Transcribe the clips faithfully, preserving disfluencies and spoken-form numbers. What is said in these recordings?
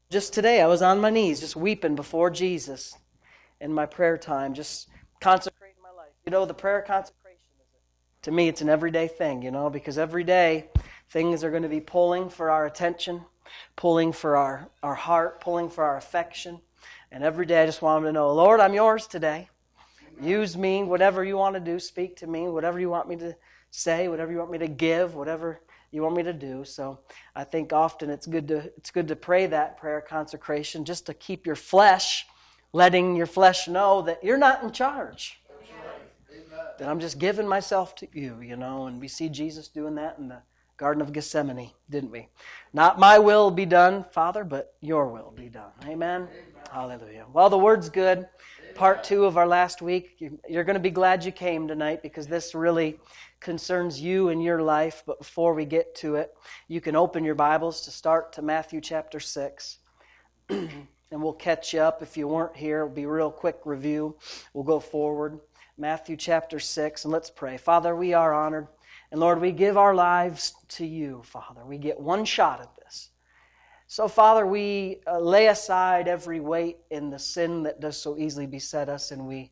Just today, I was on my knees, just weeping before Jesus in my prayer time, just consecrating my life. You know, the prayer consecration, is it? To me, it's an everyday thing, you know, because every day things are going to be pulling for our attention, pulling for our, our heart, pulling for our affection. And every day I just want them to know, Lord, I'm yours today. Use me, whatever you want to do, speak to me, whatever you want me to say, whatever you want me to give, whatever you want me to do. So I think often it's good to it's good to pray that prayer consecration just to keep your flesh, letting your flesh know that you're not in charge. Right. That I'm just giving myself to you, you know, and we see Jesus doing that in the Garden of Gethsemane, didn't we? Not my will be done, Father, but your will be done. Amen? Amen. Hallelujah. Well, the word's good. Part two of our last week. You're going to be glad you came tonight because this really concerns you and your life. But before we get to it, you can open your Bibles to start to Matthew chapter six. And we'll catch you up if you weren't here. It'll be a real quick review. We'll go forward. Matthew chapter six, and let's pray. Father, we are honored. And Lord, we give our lives to you, Father. We get one shot at this. So, Father, we uh, lay aside every weight in the sin that does so easily beset us, and we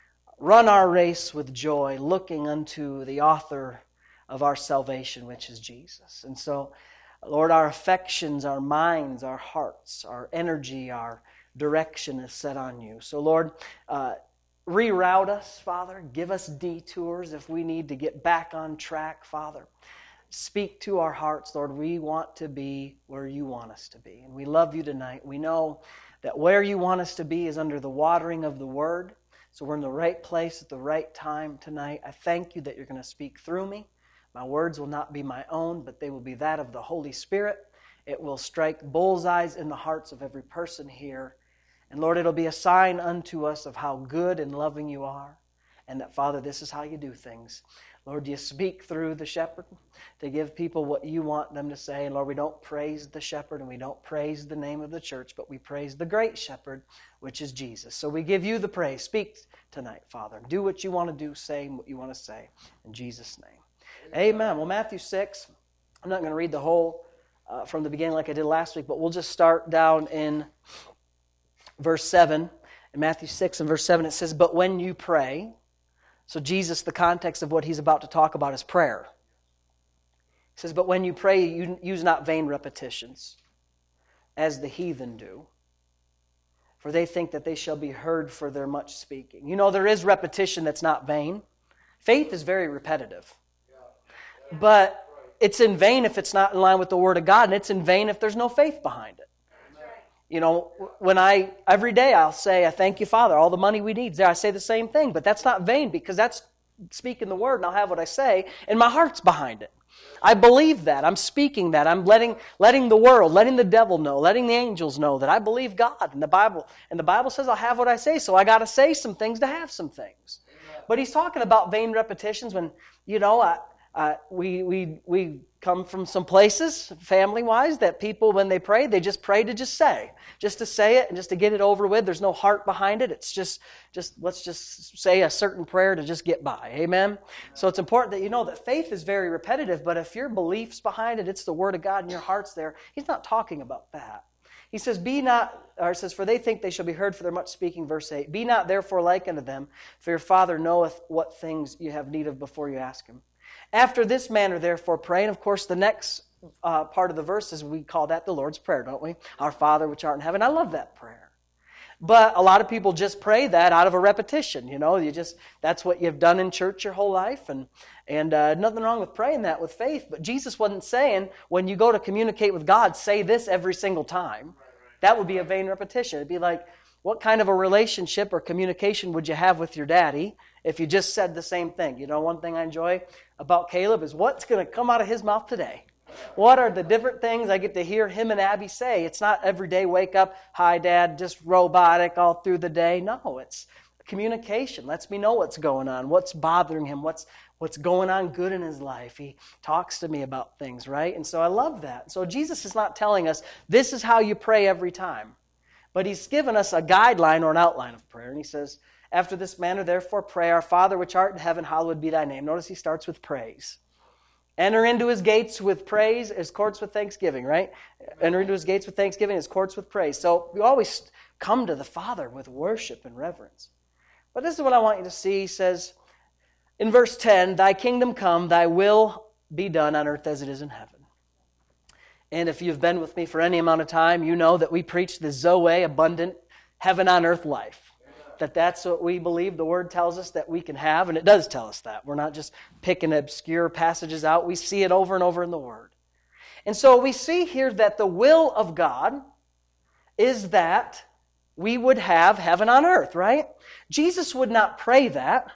run our race with joy, looking unto the author of our salvation, which is Jesus. And so, Lord, our affections, our minds, our hearts, our energy, our direction is set on you. So, Lord, uh, reroute us, Father. Give us detours if we need to get back on track, Father. Speak to our hearts, Lord. We want to be where you want us to be. And we love you tonight. We know that where you want us to be is under the watering of the Word. So we're in the right place at the right time tonight. I thank you that you're going to speak through me. My words will not be my own, but they will be that of the Holy Spirit. It will strike bullseyes in the hearts of every person here. And Lord, it'll be a sign unto us of how good and loving you are. And that, Father, this is how you do things. Lord, you speak through the shepherd to give people what you want them to say. And Lord, we don't praise the shepherd and we don't praise the name of the church, but we praise the great shepherd, which is Jesus. So we give you the praise. Speak tonight, Father. Do what you want to do, say what you want to say. In Jesus' name. Amen. Amen. Well, Matthew six, I'm not going to read the whole uh, from the beginning like I did last week, but we'll just start down in verse seven. In Matthew six and verse seven, it says, "But when you pray..." So Jesus, the context of what he's about to talk about is prayer. He says, "But when you pray, you use not vain repetitions, as the heathen do, for they think that they shall be heard for their much speaking." You know, there is repetition that's not vain. Faith is very repetitive. But it's in vain if it's not in line with the Word of God, and it's in vain if there's no faith behind it. You know, when I, every day I'll say, "I thank you, Father, all the money we need." There, I say the same thing, but that's not vain because that's speaking the Word and I'll have what I say, and my heart's behind it. I believe that. I'm speaking that. I'm letting letting the world, letting the devil know, letting the angels know that I believe God and the Bible. And the Bible says I'll have what I say, so I got to say some things to have some things. Amen. But he's talking about vain repetitions when, you know, I, Uh, we we we come from some places, family-wise, that people, when they pray, they just pray to just say. Just to say it and just to get it over with. There's no heart behind it. It's just, just let's just say a certain prayer to just get by. Amen? So it's important that you know that faith is very repetitive, but if your belief's behind it, it's the Word of God and your heart's there, he's not talking about that. He says, "Be not," or it says, "For they think they shall be heard for their much speaking," verse eight. "Be not therefore like unto them, for your Father knoweth what things you have need of before you ask Him. After this manner, therefore, pray." And of course, the next uh, part of the verse is we call that the Lord's Prayer, don't we? "Our Father which art in heaven." I love that prayer. But a lot of people just pray that out of a repetition. You know, you just that's what you've done in church your whole life, and and uh, nothing wrong with praying that with faith. But Jesus wasn't saying when you go to communicate with God, say this every single time. That would be a vain repetition. It'd be like, what kind of a relationship or communication would you have with your daddy if you just said the same thing? You know, one thing I enjoy about Caleb is what's going to come out of his mouth today. What are the different things I get to hear him and Abby say? It's not every day wake up, "Hi, Dad," just robotic all through the day. No, it's communication. Lets me know what's going on, what's bothering him, what's what's going on good in his life. He talks to me about things, right? And so I love that. So Jesus is not telling us this is how you pray every time. But he's given us a guideline or an outline of prayer. And he says, "After this manner, therefore, pray, Our Father which art in heaven, hallowed be thy name." Notice he starts with praise. Enter into his gates with praise, his courts with thanksgiving, right? Enter into his gates with thanksgiving, his courts with praise. So we always come to the Father with worship and reverence. But this is what I want you to see. He says in verse ten, thy kingdom come, thy will be done on earth as it is in heaven. And if you've been with me for any amount of time, you know that we preach the Zoe, abundant, heaven on earth life. That that's what we believe the Word tells us that we can have, and it does tell us that. We're not just picking obscure passages out. We see it over and over in the Word. And so we see here that the will of God is that we would have heaven on earth, right? Jesus would not pray that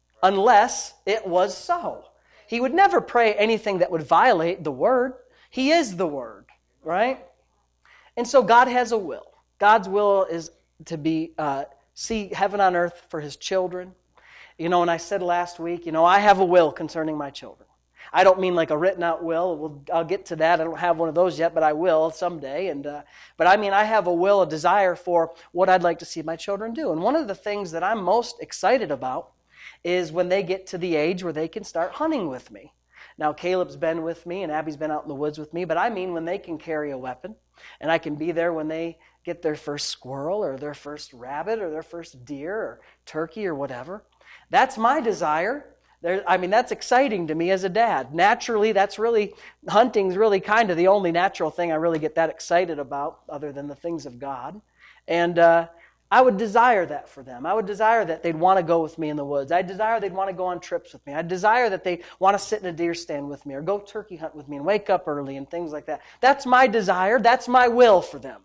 unless it was so. He would never pray anything that would violate the Word. He is the Word, right? And so God has a will. God's will is to be uh, see heaven on earth for His children. You know, and I said last week, you know, I have a will concerning my children. I don't mean like a written out will. We'll, I'll get to that. I don't have one of those yet, but I will someday. And uh, but I mean, I have a will, a desire for what I'd like to see my children do. And one of the things that I'm most excited about is when they get to the age where they can start hunting with me. Now, Caleb's been with me and Abby's been out in the woods with me, but I mean when they can carry a weapon and I can be there when they get their first squirrel or their first rabbit or their first deer or turkey or whatever. That's my desire. There, I mean, that's exciting to me as a dad. Naturally, that's really, hunting's really kind of the only natural thing I really get that excited about other than the things of God. And uh, I would desire that for them. I would desire that they'd want to go with me in the woods. I desire they'd want to go on trips with me. I desire that they want to sit in a deer stand with me or go turkey hunt with me and wake up early and things like that. That's my desire. That's my will for them.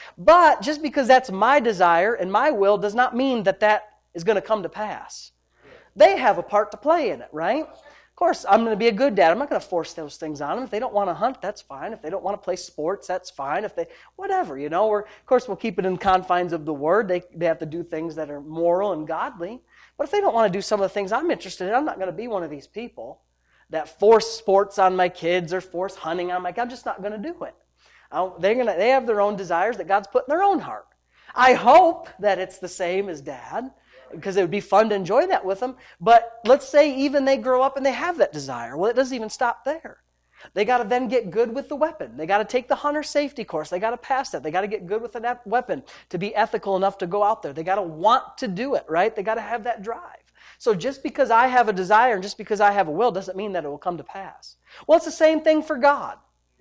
But just because that's my desire and my will does not mean that that is going to come to pass. They have a part to play in it, right? Of course, I'm going to be a good dad. I'm not going to force those things on them. If they don't want to hunt, that's fine. If they don't want to play sports, that's fine. If they, whatever, you know. We're, of course, we'll keep it in confines of the Word. They, they have to do things that are moral and godly. But if they don't want to do some of the things I'm interested in, I'm not going to be one of these people that force sports on my kids or force hunting on my kids. I'm just not going to do it. They're gonna, they have their own desires that God's put in their own heart. I hope that it's the same as Dad, because it would be fun to enjoy that with them. But let's say even they grow up and they have that desire. Well, it doesn't even stop there. They got to then get good with the weapon. They got to take the hunter safety course. They got to pass that. They got to get good with the weapon to be ethical enough to go out there. They got to want to do it, right? They got to have that drive. So just because I have a desire and just because I have a will doesn't mean that it will come to pass. Well, it's the same thing for God.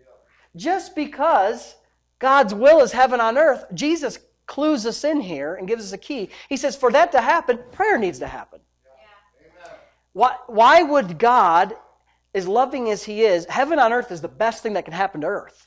Just because God's will is heaven on earth, Jesus clues us in here and gives us a key. He says for that to happen, prayer needs to happen. Yeah. Why, why would God, as loving as He is, heaven on earth is the best thing that can happen to earth?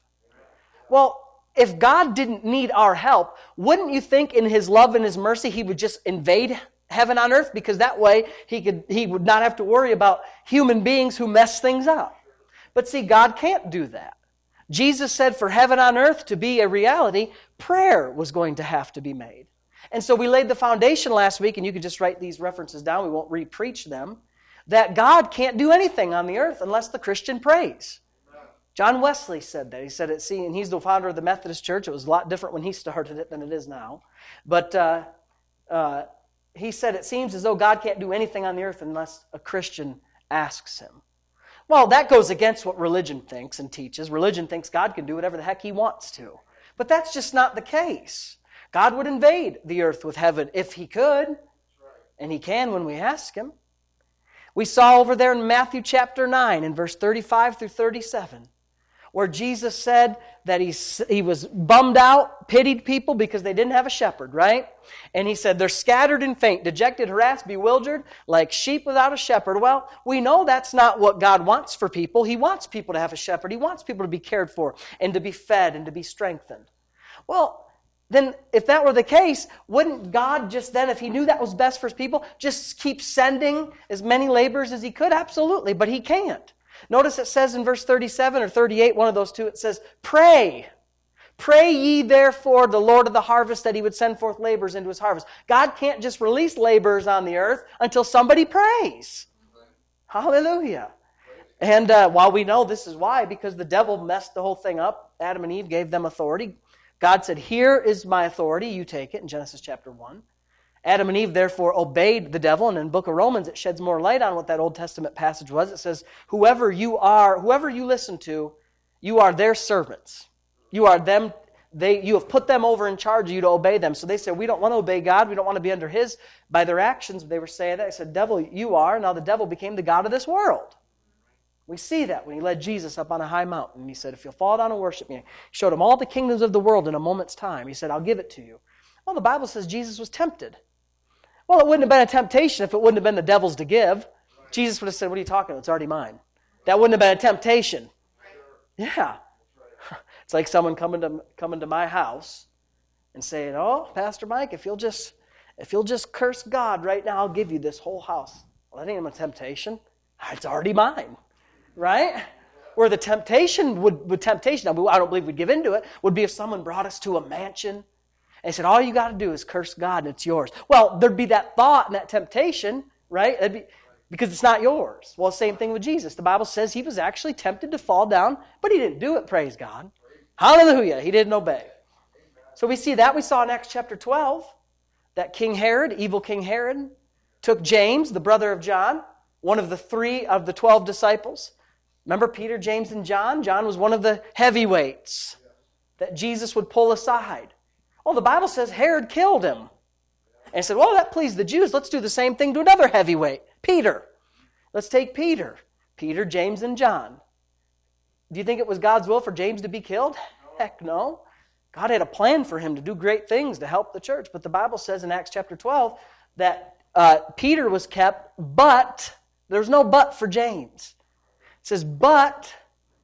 Well, if God didn't need our help, wouldn't you think in His love and His mercy He would just invade heaven on earth? Because that way He could He would not have to worry about human beings who mess things up. But see, God can't do that. Jesus said for heaven on earth to be a reality, prayer was going to have to be made. And so we laid the foundation last week, and you could just write these references down. We won't re-preach them. That God can't do anything on the earth unless the Christian prays. John Wesley said that. He said it, see, and he's the founder of the Methodist Church. It was a lot different when he started it than it is now. But uh, uh, he said it seems as though God can't do anything on the earth unless a Christian asks Him. Well, that goes against what religion thinks and teaches. Religion thinks God can do whatever the heck He wants to. But that's just not the case. God would invade the earth with heaven if He could. And He can when we ask Him. We saw over there in Matthew chapter nine in verse thirty-five through thirty-seven, where Jesus said that he, he was bummed out, pitied people because they didn't have a shepherd, right? And He said, they're scattered and faint, dejected, harassed, bewildered, like sheep without a shepherd. Well, we know that's not what God wants for people. He wants people to have a shepherd. He wants people to be cared for and to be fed and to be strengthened. Well, then if that were the case, wouldn't God just then, if He knew that was best for His people, just keep sending as many laborers as He could? Absolutely, but He can't. Notice it says in verse thirty-seven or thirty-eight, one of those two, it says, pray. Pray ye therefore the Lord of the harvest that He would send forth laborers into His harvest. God can't just release laborers on the earth until somebody prays. Hallelujah. And uh, while we know this is why, because the devil messed the whole thing up, Adam and Eve gave them authority. God said, here is my authority, you take it, in Genesis chapter one. Adam and Eve therefore obeyed the devil, and in the book of Romans it sheds more light on what that Old Testament passage was. It says, whoever you are, whoever you listen to, you are their servants. You are them, they, you have put them over in charge of you to obey them. So they said, we don't want to obey God, we don't want to be under His, by their actions. They were saying that. They said, devil, you are. Now the devil became the god of this world. We see that when He led Jesus up on a high mountain. He said, if you'll fall down and worship Me, He showed Him all the kingdoms of the world in a moment's time. He said, I'll give it to you. Well, the Bible says Jesus was tempted. Well, it wouldn't have been a temptation if it wouldn't have been the devil's to give. Jesus would have said, what are you talking about? It's already mine. That wouldn't have been a temptation. Yeah. It's like someone coming to coming to my house and saying, oh, Pastor Mike, if you'll just if you'll just curse God right now, I'll give you this whole house. Well, that ain't a temptation. It's already mine. Right? Where the temptation would, would temptation, I don't believe we'd give into it, would be if someone brought us to a mansion and said, all you got to do is curse God and it's yours. Well, there'd be that thought and that temptation, right? That'd be, because it's not yours. Well, same thing with Jesus. The Bible says He was actually tempted to fall down, but He didn't do it, praise God. Hallelujah. He didn't obey. So we see that. We saw in Acts chapter twelve that King Herod, evil King Herod, took James, the brother of John, one of the three of the twelve disciples. Remember Peter, James, and John? John was one of the heavyweights that Jesus would pull aside. Well, the Bible says Herod killed him. And said, well, that pleased the Jews. Let's do the same thing to another heavyweight, Peter. Let's take Peter. Peter, James, and John. Do you think it was God's will for James to be killed? Heck no. God had a plan for him to do great things to help the church. But the Bible says in Acts chapter twelve that uh, Peter was kept, but there's no but for James. It says, but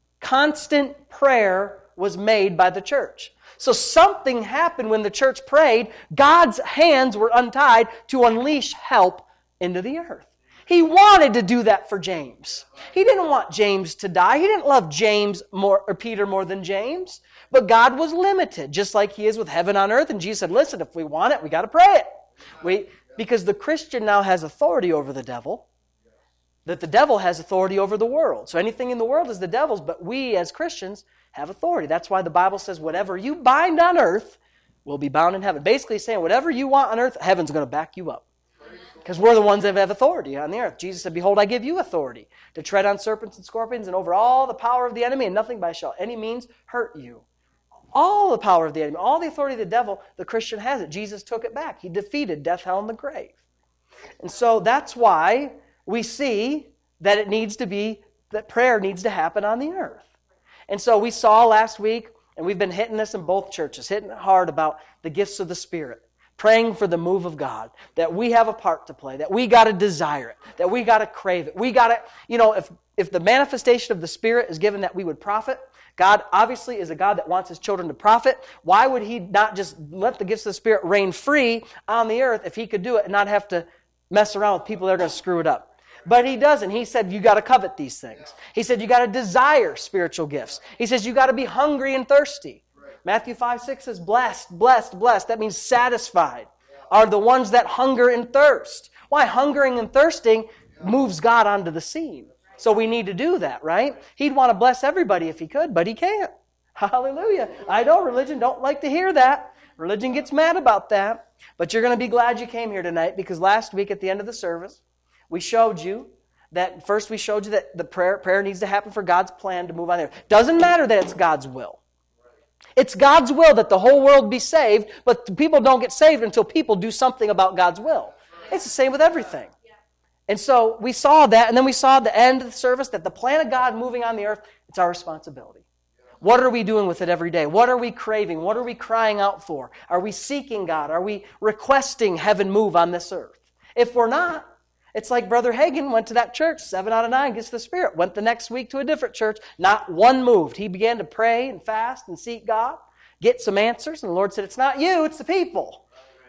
constant prayer was made by the church. So something happened when the church prayed. God's hands were untied to unleash help into the earth. He wanted to do that for James. He didn't want James to die. He didn't love James more or Peter more than James. But God was limited, just like He is with heaven on earth. And Jesus said, listen, if we want it, we got to pray it. We, because the Christian now has authority over the devil, that the devil has authority over the world. So anything in the world is the devil's, but we as Christians have authority. That's why the Bible says whatever you bind on earth will be bound in heaven. Basically saying whatever you want on earth, heaven's going to back you up. Because we're the ones that have authority on the earth. Jesus said, behold, I give you authority to tread on serpents and scorpions and over all the power of the enemy, and nothing by shall any means hurt you. All the power of the enemy, all the authority of the devil, the Christian has it. Jesus took it back. He defeated death, hell, and the grave. And so that's why we see that it needs to be, that prayer needs to happen on the earth. And so we saw last week, and we've been hitting this in both churches, hitting it hard about the gifts of the Spirit, praying for the move of God, that we have a part to play, that we got to desire it, that we got to crave it. We got to, you know, if, if the manifestation of the Spirit is given that we would profit, God obviously is a God that wants His children to profit. Why would He not just let the gifts of the Spirit reign free on the earth if He could do it and not have to mess around with people that are going to screw it up? But He doesn't. He said you got to covet these things. He said you got to desire spiritual gifts. He says you got to be hungry and thirsty. Matthew five six says blessed, blessed, blessed. That means satisfied are the ones that hunger and thirst. Why? Hungering and thirsting moves God onto the scene. So we need to do that, right? He'd want to bless everybody if He could, but He can't. Hallelujah. I know religion don't like to hear that. Religion gets mad about that. But you're going to be glad you came here tonight, because last week at the end of the service, we showed you that, first we showed you that the prayer, prayer needs to happen for God's plan to move on there. Doesn't matter that it's God's will. It's God's will that the whole world be saved, but people don't get saved until people do something about God's will. It's the same with everything. And so we saw that, and then we saw at the end of the service that the plan of God moving on the earth, it's our responsibility. What are we doing with it every day? What are we craving? What are we crying out for? Are we seeking God? Are we requesting heaven move on this earth? If we're not, it's like Brother Hagin went to that church, seven out of nine gets the Spirit. Went the next week to a different church, not one moved. He began to pray and fast and seek God, get some answers, and the Lord said, it's not you, it's the people.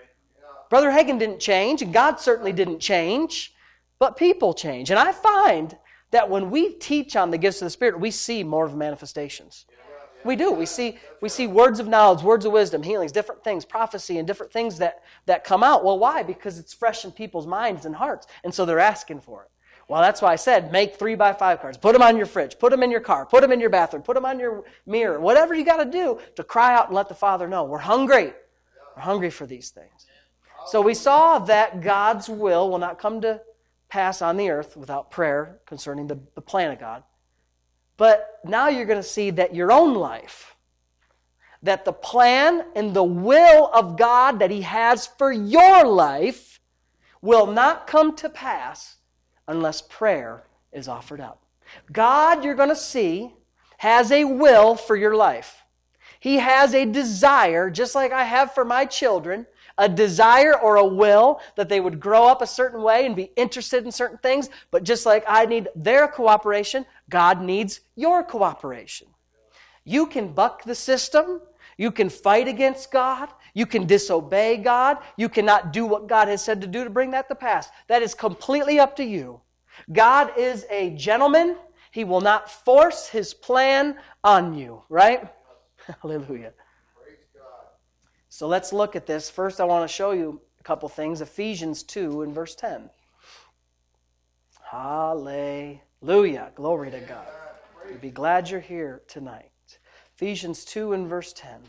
Brother Hagin didn't change, and God certainly didn't change, but people change. And I find that when we teach on the gifts of the Spirit, we see more of manifestations. We do. We see we see words of knowledge, words of wisdom, healings, different things, prophecy, and different things that, that come out. Well, why? Because it's fresh in people's minds and hearts, and so they're asking for it. Well, that's why I said make three by five cards. Put them on your fridge. Put them in your car. Put them in your bathroom. Put them on your mirror. Whatever you got to do to cry out and let the Father know. We're hungry. We're hungry for these things. So we saw that God's will will not come to pass on the earth without prayer concerning the, the plan of God. But now you're going to see that your own life, that the plan and the will of God that He has for your life will not come to pass unless prayer is offered up. God, you're going to see, has a will for your life. He has a desire, just like I have for my children, a desire or a will that they would grow up a certain way and be interested in certain things. But just like I need their cooperation, God needs your cooperation. You can buck the system. You can fight against God. You can disobey God. You cannot do what God has said to do to bring that to pass. That is completely up to you. God is a gentleman. He will not force His plan on you, right? Hallelujah. So let's look at this. First, I want to show you a couple things. Ephesians two and verse ten. Hallelujah. Glory to God. You'll be glad you're here tonight. Ephesians two and verse ten.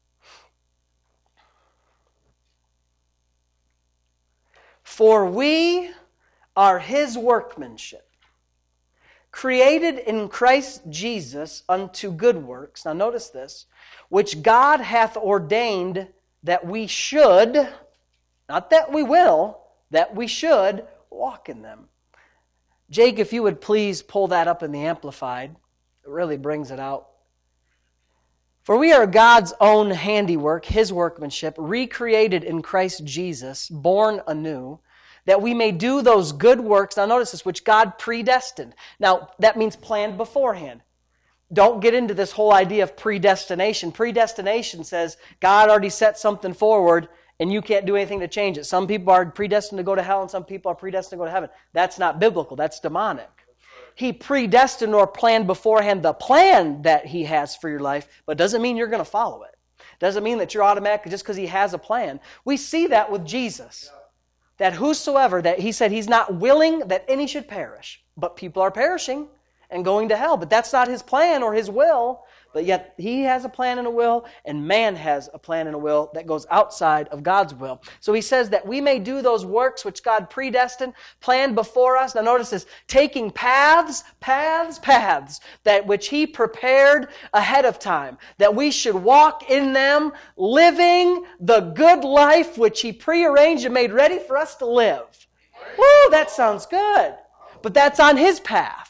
For we are His workmanship, created in Christ Jesus unto good works. Now notice this. Which God hath ordained that we should, not that we will, that we should walk in them. Jake, if you would please pull that up in the Amplified. It really brings it out. For we are God's own handiwork, His workmanship, recreated in Christ Jesus, born anew, that we may do those good works. Now notice this, which God predestined. Now that means planned beforehand. Don't get into this whole idea of predestination. Predestination says God already set something forward and you can't do anything to change it. Some people are predestined to go to hell and some people are predestined to go to heaven. That's not biblical. That's demonic. He predestined or planned beforehand the plan that He has for your life, but doesn't mean you're going to follow it. Doesn't mean that you're automatically, just because He has a plan. We see that with Jesus. That whosoever, that He said He's not willing that any should perish, but people are perishing and going to hell. But that's not His plan or His will. But yet He has a plan and a will, and man has a plan and a will that goes outside of God's will. So He says that we may do those works which God predestined, planned before us. Now notice this, taking paths, paths, paths, that which He prepared ahead of time, that we should walk in them, living the good life which He prearranged and made ready for us to live. Woo, that sounds good. But that's on His path.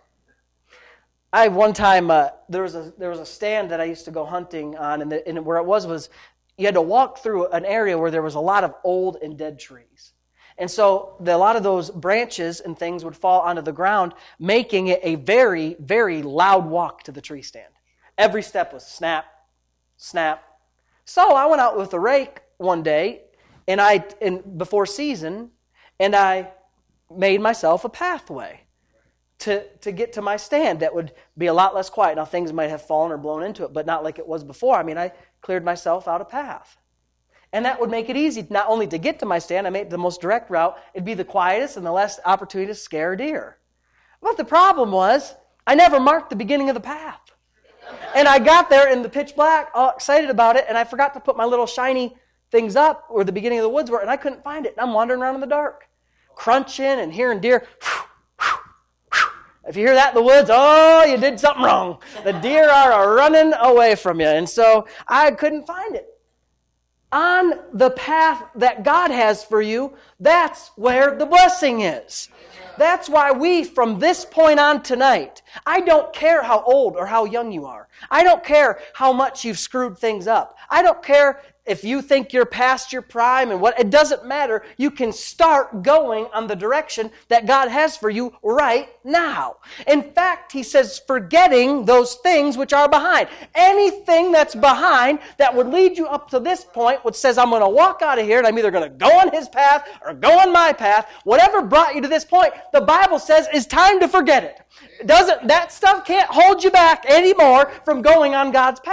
I one time uh, there was a there was a stand that I used to go hunting on, and, the, and where it was was you had to walk through an area where there was a lot of old and dead trees, and so the, a lot of those branches and things would fall onto the ground, making it a very very loud walk to the tree stand. Every step was snap, snap. So I went out with a rake one day, and I in before season, and I made myself a pathway to, to get to my stand that would be a lot less quiet. Now, things might have fallen or blown into it, but not like it was before. I mean, I cleared myself out a path. And that would make it easy not only to get to my stand, I made the most direct route. It'd be the quietest and the less opportunity to scare deer. But the problem was, I never marked the beginning of the path. And I got there in the pitch black, all excited about it, and I forgot to put my little shiny things up where the beginning of the woods were, and I couldn't find it. And I'm wandering around in the dark, crunching and hearing deer. If you hear that in the woods, oh, you did something wrong. The deer are running away from you. And so I couldn't find it. On the path that God has for you, that's where the blessing is. That's why we, from this point on tonight, I don't care how old or how young you are. I don't care how much you've screwed things up. I don't care if you think you're past your prime and what, it doesn't matter. You can start going on the direction that God has for you right now. In fact, He says, forgetting those things which are behind. Anything that's behind that would lead you up to this point, which says, I'm going to walk out of here and I'm either going to go on His path or go on my path. Whatever brought you to this point, the Bible says it's time to forget it. It doesn't, that stuff can't hold you back anymore from going on God's path.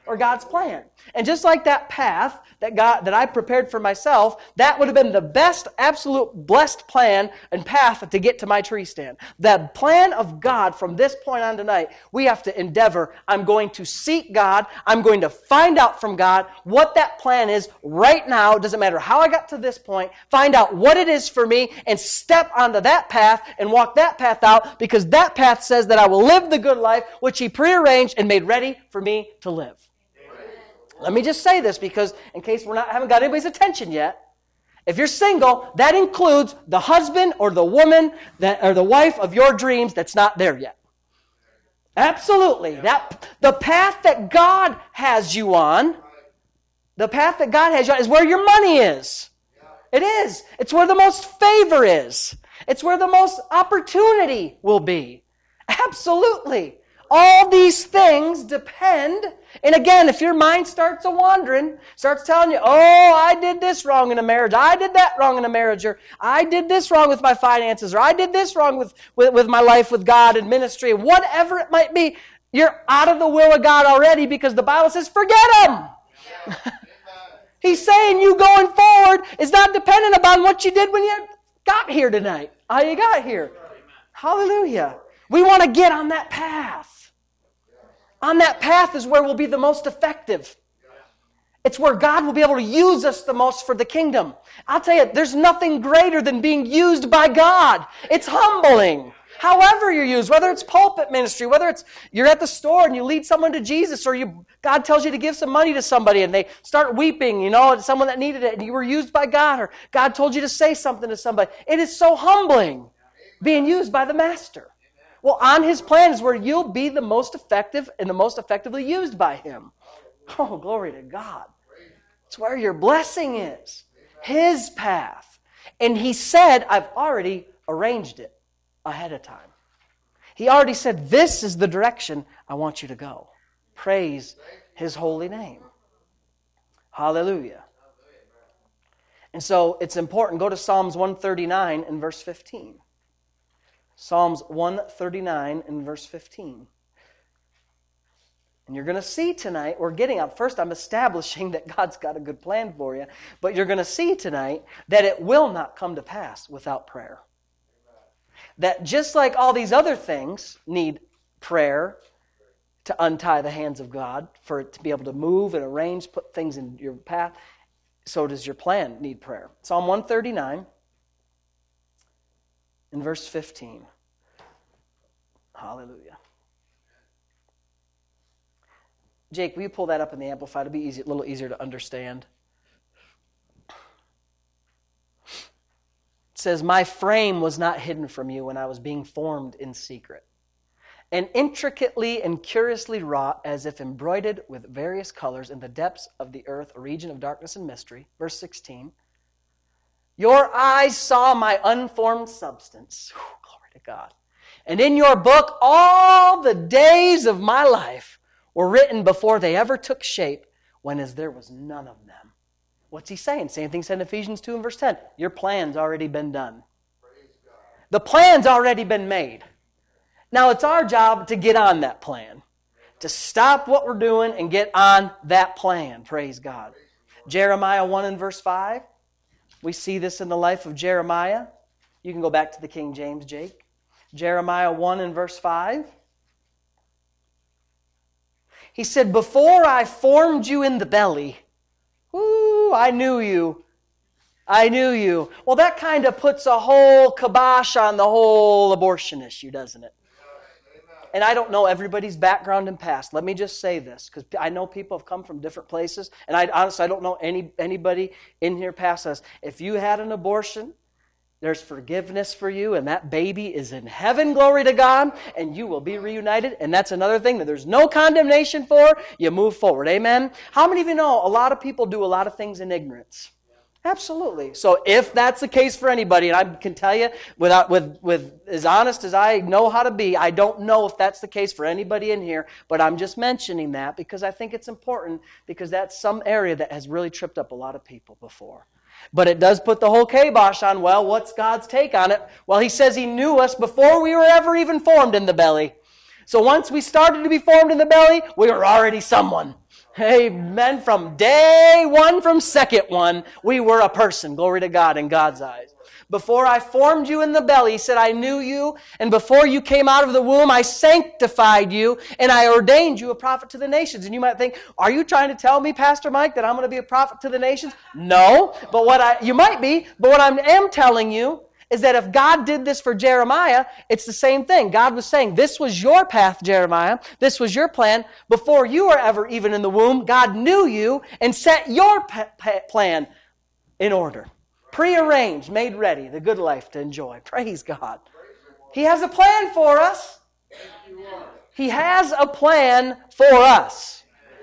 or God's plan. And just like that path that God that I prepared for myself, that would have been the best, absolute blessed plan and path to get to my tree stand. The plan of God from this point on tonight, we have to endeavor. I'm going to seek God. I'm going to find out from God what that plan is right now. It doesn't matter how I got to this point. Find out what it is for me and step onto that path and walk that path out, because that path says that I will live the good life which He prearranged and made ready for me to live. Let me just say this, because in case we're not haven't got anybody's attention yet, if you're single, that includes the husband or the woman that or the wife of your dreams that's not there yet. Absolutely. That the path that God has you on, the path that God has you on is where your money is. It is. It's where the most favor is. It's where the most opportunity will be. Absolutely. All these things depend, and again, if your mind starts a wandering, starts telling you, oh, I did this wrong in a marriage, I did that wrong in a marriage, or I did this wrong with my finances, or I did this wrong with, with, with my life with God and ministry, whatever it might be, you're out of the will of God already, because the Bible says, forget Him. He's saying you going forward is not dependent upon what you did when you got here tonight, how you got here. Hallelujah. We want to get on that path. On that path is where we'll be the most effective. It's where God will be able to use us the most for the kingdom. I'll tell you, there's nothing greater than being used by God. It's humbling. However you're used, whether it's pulpit ministry, whether it's you're at the store and you lead someone to Jesus, or you God tells you to give some money to somebody and they start weeping, you know, someone that needed it, and you were used by God, or God told you to say something to somebody. It is so humbling being used by the Master. Well, on His plan is where you'll be the most effective and the most effectively used by Him. Oh, glory to God. It's where your blessing is. His path. And He said, I've already arranged it ahead of time. He already said, this is the direction I want you to go. Praise His holy name. Hallelujah. And so it's important. Go to Psalms one thirty-nine and verse fifteen. Psalms one thirty-nine and verse fifteen. And you're going to see tonight, we're getting up. First, I'm establishing that God's got a good plan for you. But you're going to see tonight that it will not come to pass without prayer. That just like all these other things need prayer to untie the hands of God, for it to be able to move and arrange, put things in your path, so does your plan need prayer. Psalm one thirty-nine. In verse fifteen. Hallelujah. Jake, will you pull that up in the Amplified? It'll be easy, a little easier to understand. It says, my frame was not hidden from you when I was being formed in secret, and intricately and curiously wrought, as if embroidered with various colors in the depths of the earth, a region of darkness and mystery. Verse sixteen. Your eyes saw my unformed substance. Whew, glory to God. And in your book, all the days of my life were written before they ever took shape, when as there was none of them. What's he saying? Same thing said in Ephesians two and verse ten. Your plan's already been done. The plan's already been made. Now it's our job to get on that plan. To stop what we're doing and get on that plan. Praise God. Jeremiah one and verse five. We see this in the life of Jeremiah. You can go back to the King James, Jake. Jeremiah one and verse five. He said, before I formed you in the belly, whoo, I knew you. I knew you. Well, that kind of puts a whole kibosh on the whole abortion issue, doesn't it? And I don't know everybody's background and past. Let me just say this, because I know people have come from different places, and I honestly I don't know any anybody in here past us. If you had an abortion, there's forgiveness for you, and that baby is in heaven, glory to God, and you will be reunited. And that's another thing that there's no condemnation for. You move forward, amen? How many of you know a lot of people do a lot of things in ignorance? Absolutely. So if that's the case for anybody, and I can tell you, without, with, with as honest as I know how to be, I don't know if that's the case for anybody in here, but I'm just mentioning that because I think it's important, because that's some area that has really tripped up a lot of people before. But it does put the whole kibosh on, well, what's God's take on it? Well, He says He knew us before we were ever even formed in the belly. So once we started to be formed in the belly, we were already someone. Amen. From day one, from second one, we were a person. Glory to God in God's eyes. Before I formed you in the belly, He said, I knew you. And before you came out of the womb, I sanctified you. And I ordained you a prophet to the nations. And you might think, are you trying to tell me, Pastor Mike, that I'm going to be a prophet to the nations? No. But what I, you might be. But what I am telling you is that if God did this for Jeremiah, it's the same thing. God was saying, this was your path, Jeremiah. This was your plan. Before you were ever even in the womb, God knew you and set your pa- pa- plan in order. Prearranged, made ready, the good life to enjoy. Praise God. He has a plan for us. He has a plan for us.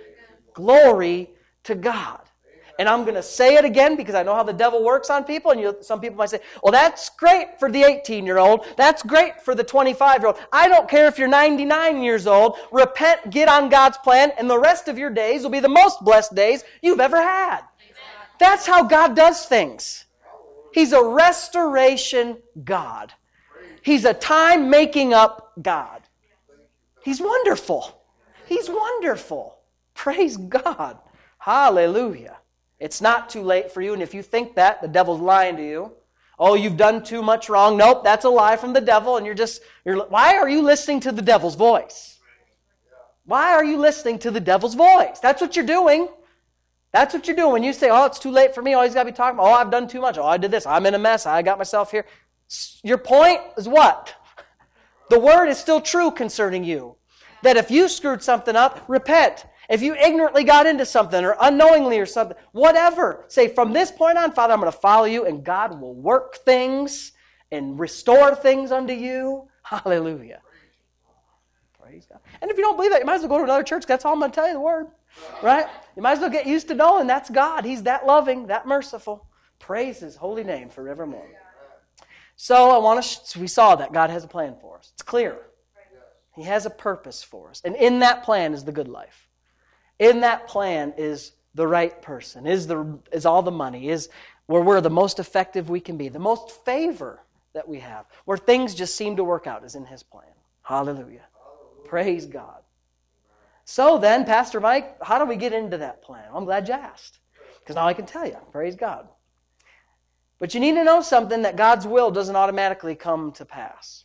Glory to God. And I'm going to say it again because I know how the devil works on people. And you, some people might say, well, that's great for the eighteen-year-old. That's great for the twenty-five-year-old. I don't care if you're ninety-nine years old. Repent, get on God's plan, and the rest of your days will be the most blessed days you've ever had. That's how God does things. He's a restoration God. He's a time-making up God. He's wonderful. He's wonderful. Praise God. Hallelujah. It's not too late for you, and if you think that, the devil's lying to you. Oh, you've done too much wrong. Nope, that's a lie from the devil, and you're just, you're, why are you listening to the devil's voice? Why are you listening to the devil's voice? That's what you're doing. That's what you're doing. When you say, oh, it's too late for me, all he's got to be talking about, oh, I've done too much. Oh, I did this. I'm in a mess. I got myself here. Your point is what? The word is still true concerning you. That if you screwed something up, repent. If you ignorantly got into something or unknowingly or something, whatever, say from this point on, Father, I'm going to follow you, and God will work things and restore things unto you. Hallelujah. Praise God. And if you don't believe that, you might as well go to another church. That's all I'm going to tell you, the word. Right? You might as well get used to knowing that's God. He's that loving, that merciful. Praise His holy name forevermore. So I want to. We saw that God has a plan for us. It's clear. He has a purpose for us, and in that plan is the good life. In that plan is the right person. Is the is all the money. Is where we're the most effective we can be. The most favor that we have, where things just seem to work out, is in His plan. Hallelujah. Hallelujah. Praise God. So then, Pastor Mike, how do we get into that plan? Well, I'm glad you asked, because now I can tell you. Praise God. But you need to know something, that God's will doesn't automatically come to pass.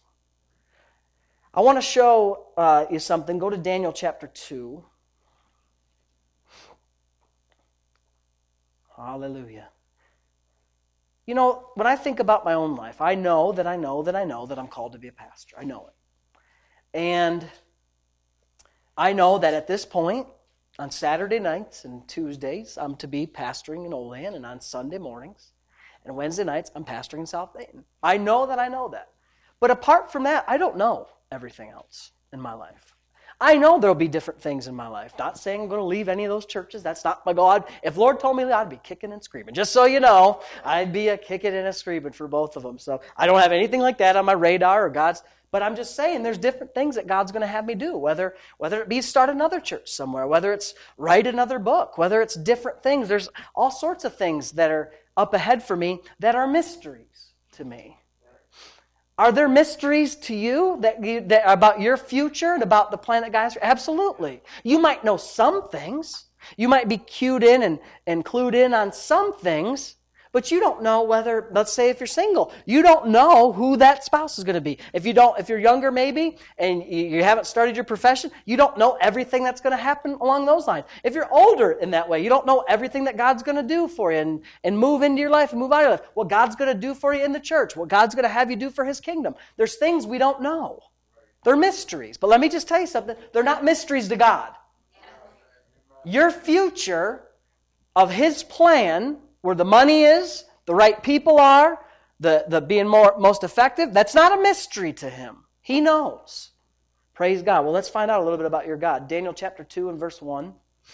I want to show uh, you something. Go to Daniel chapter two. Hallelujah. You know, when I think about my own life, I know that I know that I know that I'm called to be a pastor. I know it. And I know that at this point, on Saturday nights and Tuesdays, I'm to be pastoring in Olean, and on Sunday mornings and Wednesday nights, I'm pastoring in South Dayton. I know that I know that. But apart from that, I don't know everything else in my life. I know there'll be different things in my life. Not saying I'm going to leave any of those churches. That's not my goal. If Lord told me that, I'd be kicking and screaming. Just so you know, I'd be a kicking and a screaming for both of them. So I don't have anything like that on my radar or God's. But I'm just saying there's different things that God's going to have me do, whether whether it be start another church somewhere, whether it's write another book, whether it's different things. There's all sorts of things that are up ahead for me that are mysteries to me. Are there mysteries to you that, you, that about your future and about the plan that God has? Absolutely. You might know some things. You might be cued in and, and clued in on some things, but you don't know whether, let's say if you're single, you don't know who that spouse is going to be. If you don't, if you're younger maybe, and you, you haven't started your profession, you don't know everything that's going to happen along those lines. If you're older in that way, you don't know everything that God's going to do for you and, and move into your life and move out of your life. What God's going to do for you in the church, what God's going to have you do for His kingdom. There's things we don't know. They're mysteries. But let me just tell you something. They're not mysteries to God. Your future of His plan, where the money is, the right people are, the, the being more most effective, that's not a mystery to Him. He knows. Praise God. Well, let's find out a little bit about your God. Daniel chapter two and verse one.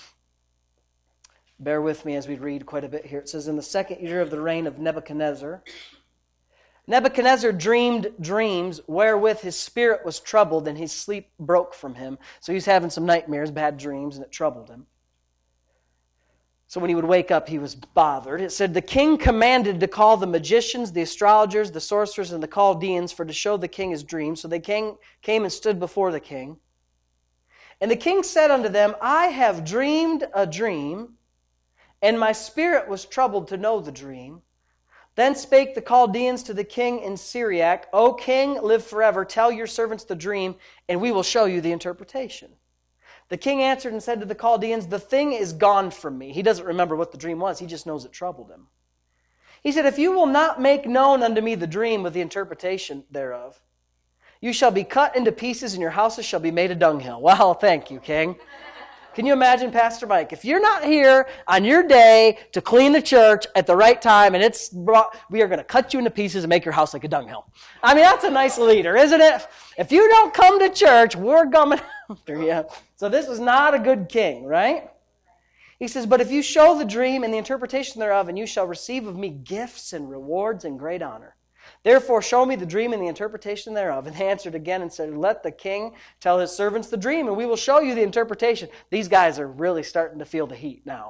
Bear with me as we read quite a bit here. It says, in the second year of the reign of Nebuchadnezzar, Nebuchadnezzar dreamed dreams wherewith his spirit was troubled, and his sleep broke from him. So he's having some nightmares, bad dreams, and it troubled him. So when he would wake up, he was bothered. It said, the king commanded to call the magicians, the astrologers, the sorcerers, and the Chaldeans for to show the king his dreams. So they came, came and stood before the king. And the king said unto them, I have dreamed a dream, and my spirit was troubled to know the dream. Then spake the Chaldeans to the king in Syriac, O king, live forever. Tell your servants the dream, and we will show you the interpretation. The king answered and said to the Chaldeans, the thing is gone from me. He doesn't remember what the dream was. He just knows it troubled him. He said, if you will not make known unto me the dream with the interpretation thereof, you shall be cut into pieces, and your houses shall be made a dunghill. Well, thank you, king. Can you imagine, Pastor Mike, if you're not here on your day to clean the church at the right time, and it's brought, we are going to cut you into pieces and make your house like a dunghill. I mean, that's a nice leader, isn't it? If you don't come to church, we're coming after you. So this is not a good king, right? He says, but if you show the dream and the interpretation thereof, and you shall receive of me gifts and rewards and great honor. Therefore show me the dream and the interpretation thereof. And they answered again and said, let the king tell his servants the dream, and we will show you the interpretation. These guys are really starting to feel the heat now.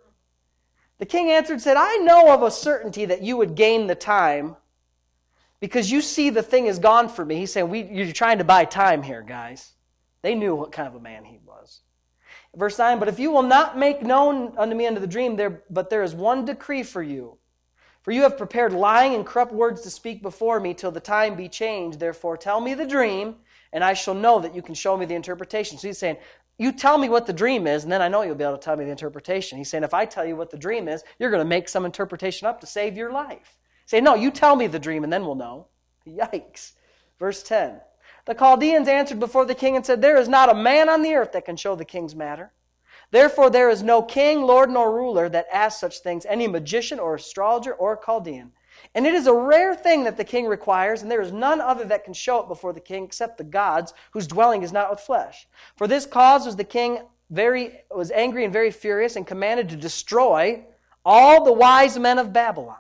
The king answered and said, I know of a certainty that you would gain the time, because you see the thing is gone for me. He's saying, we, you're trying to buy time here, guys. They knew what kind of a man he was. Verse nine, but if you will not make known unto me unto the dream, there, but there is one decree for you. For you have prepared lying and corrupt words to speak before me till the time be changed. Therefore tell me the dream, and I shall know that you can show me the interpretation. So he's saying, you tell me what the dream is, and then I know you'll be able to tell me the interpretation. He's saying, if I tell you what the dream is, you're going to make some interpretation up to save your life. He's saying, no, you tell me the dream, and then we'll know. Yikes. Verse ten. The Chaldeans answered before the king and said, there is not a man on the earth that can show the king's matter. Therefore there is no king, lord, nor ruler that asks such things, any magician or astrologer or Chaldean. And it is a rare thing that the king requires, and there is none other that can show it before the king except the gods, whose dwelling is not with flesh. For this cause was the king very was angry and very furious, and commanded to destroy all the wise men of Babylon.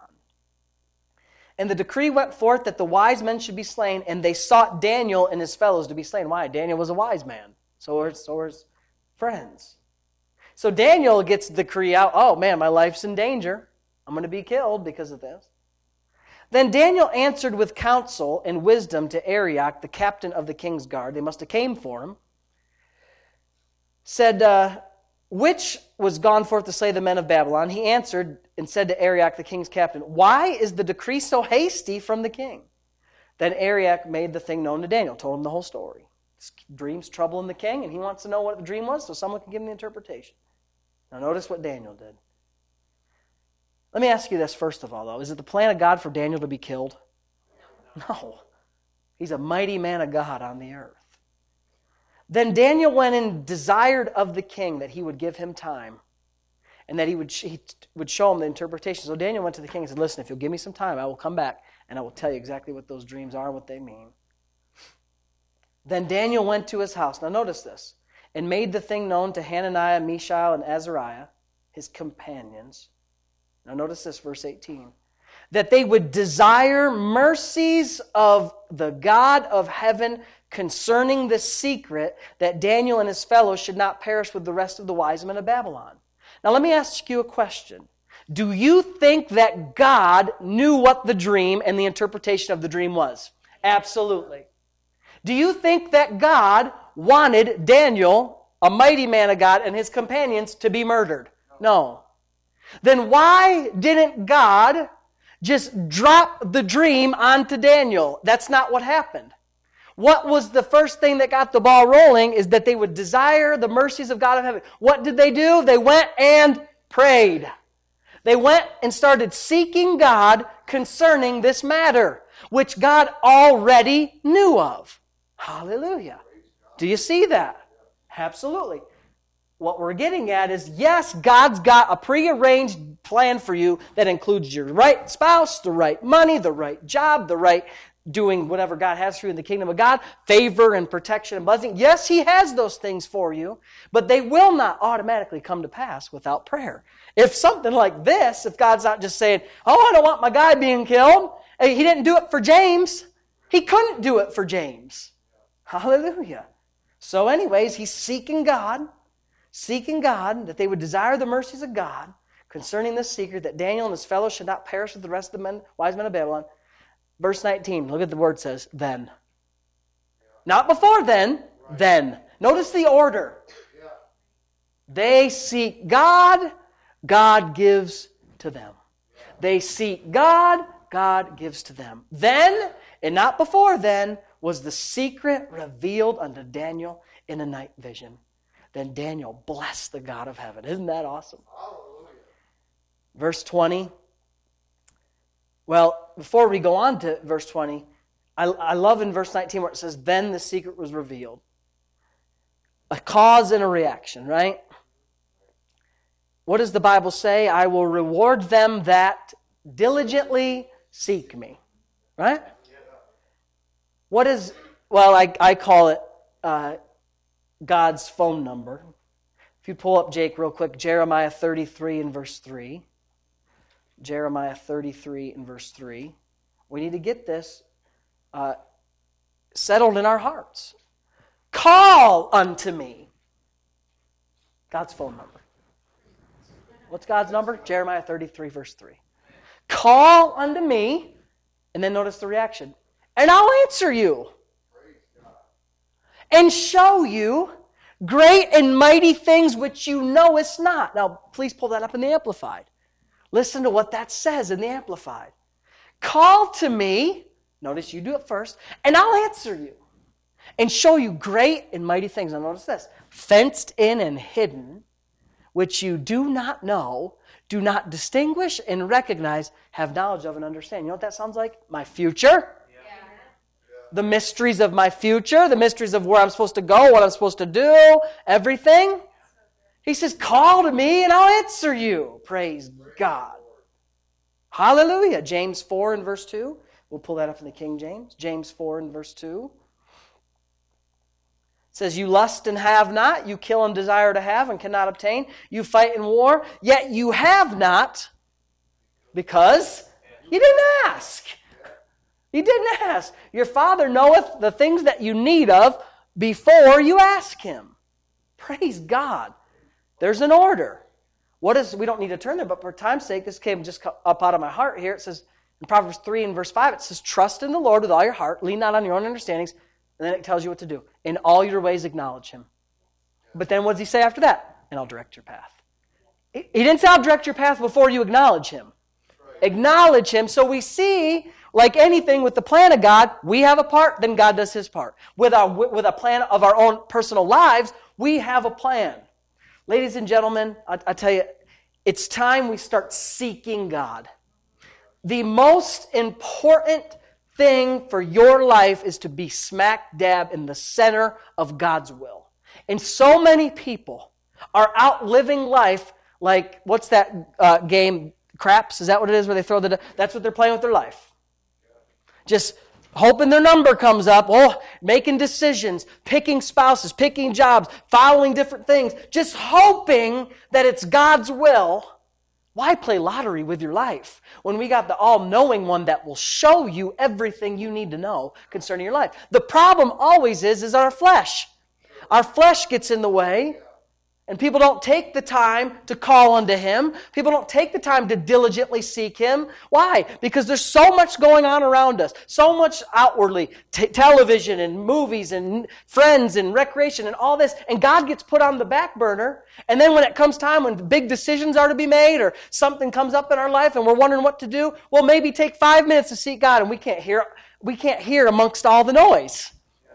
And the decree went forth that the wise men should be slain, and they sought Daniel and his fellows to be slain. Why? Daniel was a wise man. So are, so are his friends. So Daniel gets the decree out, oh man, my life's in danger. I'm going to be killed because of this. Then Daniel answered with counsel and wisdom to Arioch, the captain of the king's guard. They must have came for him. Said, uh, which was gone forth to slay the men of Babylon? He answered and said to Arioch, the king's captain, why is the decree so hasty from the king? Then Arioch made the thing known to Daniel, told him the whole story. This dream's troubling the king, and he wants to know what the dream was so someone can give him the interpretation. Now notice what Daniel did. Let me ask you this first of all, though. Is it the plan of God for Daniel to be killed? No. He's a mighty man of God on the earth. Then Daniel went and desired of the king that he would give him time and that he would, he would show him the interpretation. So Daniel went to the king and said, listen, if you'll give me some time, I will come back and I will tell you exactly what those dreams are and what they mean. Then Daniel went to his house. Now notice this. And made the thing known to Hananiah, Mishael, and Azariah, his companions. Now notice this, verse eighteen. That they would desire mercies of the God of heaven concerning the secret, that Daniel and his fellows should not perish with the rest of the wise men of Babylon. Now let me ask you a question. Do you think that God knew what the dream and the interpretation of the dream was? Absolutely. Do you think that God wanted Daniel, a mighty man of God, and his companions to be murdered? No. Then why didn't God just drop the dream onto Daniel? That's not what happened. What was the first thing that got the ball rolling is that they would desire the mercies of God of heaven. What did they do? They went and prayed. They went and started seeking God concerning this matter, which God already knew of. Hallelujah. Do you see that? Absolutely. What we're getting at is, yes, God's got a prearranged plan for you that includes your right spouse, the right money, the right job, the right doing whatever God has for you in the kingdom of God, favor and protection and blessing. Yes, He has those things for you, but they will not automatically come to pass without prayer. If something like this, if God's not just saying, oh, I don't want my guy being killed. He didn't do it for James. He couldn't do it for James. Hallelujah. So anyways, he's seeking God, seeking God, that they would desire the mercies of God concerning this secret, that Daniel and his fellows should not perish with the rest of the men, wise men of Babylon. Verse nineteen, look at the word says, then. Not before then, then. Notice the order. They seek God, God gives to them. They seek God, God gives to them. Then, and not before then, was the secret revealed unto Daniel in a night vision. Then Daniel blessed the God of heaven. Isn't that awesome? Hallelujah. Verse twenty. Well, before we go on to verse twenty, I, I love in verse nineteen where it says, then the secret was revealed. A cause and a reaction, right? What does the Bible say? I will reward them that diligently seek me. Right? What is, well, I, I call it uh, God's phone number. If you pull up, Jake, real quick, Jeremiah thirty-three and verse three. Jeremiah thirty-three and verse three. We need to get this uh, settled in our hearts. Call unto me. God's phone number. What's God's number? Jeremiah thirty-three, verse three. Call unto me, and then notice the reaction. And I'll answer you. And show you great and mighty things which you knowest not. Now, please pull that up in the Amplified. Listen to what that says in the Amplified. Call to me, notice you do it first, and I'll answer you. And show you great and mighty things. Now notice this. Fenced in and hidden, which you do not know, do not distinguish and recognize, have knowledge of and understand. You know what that sounds like? My future. The mysteries of my future, the mysteries of where I'm supposed to go, what I'm supposed to do, everything. He says, call to me and I'll answer you. Praise God. Hallelujah. James four and verse two. We'll pull that up in the King James. James four and verse two. It says, you lust and have not, you kill and desire to have and cannot obtain. You fight in war, yet you have not because you didn't ask. You didn't ask. Your Father knoweth the things that you need of before you ask Him. Praise God. There's an order. What is? We don't need to turn there, but for time's sake, this came just up out of my heart here. It says in Proverbs three and verse five, it says, trust in the Lord with all your heart, lean not on your own understandings, and then it tells you what to do. In all your ways acknowledge Him. But then what does He say after that? And I'll direct your path. He didn't say I'll direct your path before you acknowledge Him. Acknowledge Him. So we see, like anything with the plan of God, we have a part, then God does His part. With, our, with a plan of our own personal lives, we have a plan. Ladies and gentlemen, I, I tell you, it's time we start seeking God. The most important thing for your life is to be smack dab in the center of God's will. And so many people are out living life like, what's that uh, game, craps? Is that what it is where they throw the... That's what they're playing with their life. Just hoping their number comes up, oh, making decisions, picking spouses, picking jobs, following different things, just hoping that it's God's will. Why play lottery with your life when we got the all-knowing one that will show you everything you need to know concerning your life? The problem always is, is our flesh. Our flesh gets in the way, and people don't take the time to call unto Him. People don't take the time to diligently seek Him. Why? Because there's so much going on around us, so much outwardly, t- television and movies and friends and recreation and all this, and God gets put on the back burner. And then when it comes time when big decisions are to be made or something comes up in our life and we're wondering what to do, well, maybe take five minutes to seek God, and we can't hear, we can't hear amongst all the noise.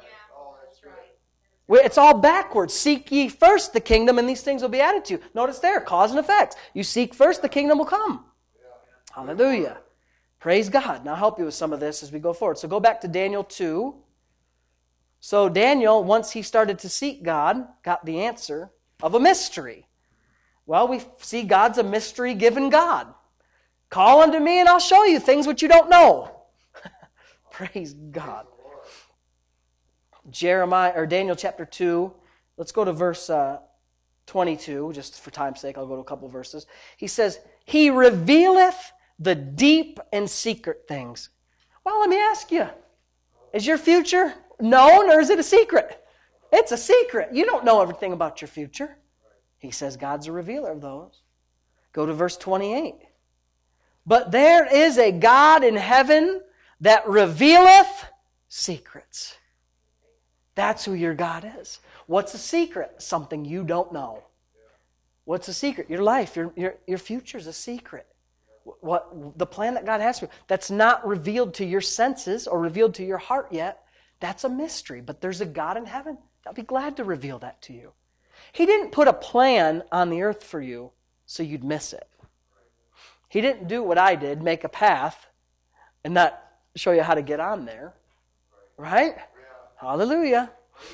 It's all backwards. Seek ye first the kingdom, and these things will be added to you. Notice there, cause and effect. You seek first, the kingdom will come. Hallelujah. Praise God. Now I'll help you with some of this as we go forward. So go back to Daniel two. So Daniel, once he started to seek God, got the answer of a mystery. Well, we see God's a mystery-given God. Call unto me, and I'll show you things which you don't know. Praise God. Jeremiah or Daniel chapter two. Let's go to verse uh, twenty-two, just for time's sake. I'll go to a couple verses. He says, He revealeth the deep and secret things. Well, let me ask you, is your future known or is it a secret? It's a secret. You don't know everything about your future. He says God's a revealer of those. Go to verse twenty-eight. But there is a God in heaven that revealeth secrets. That's who your God is. What's a secret? Something you don't know. What's a secret? Your life, your, your, your future is a secret. What the plan that God has for you, that's not revealed to your senses or revealed to your heart yet, that's a mystery. But there's a God in heaven that'll be glad to reveal that to you. He didn't put a plan on the earth for you so you'd miss it. He didn't do what I did, make a path, and not show you how to get on there. Right? Hallelujah.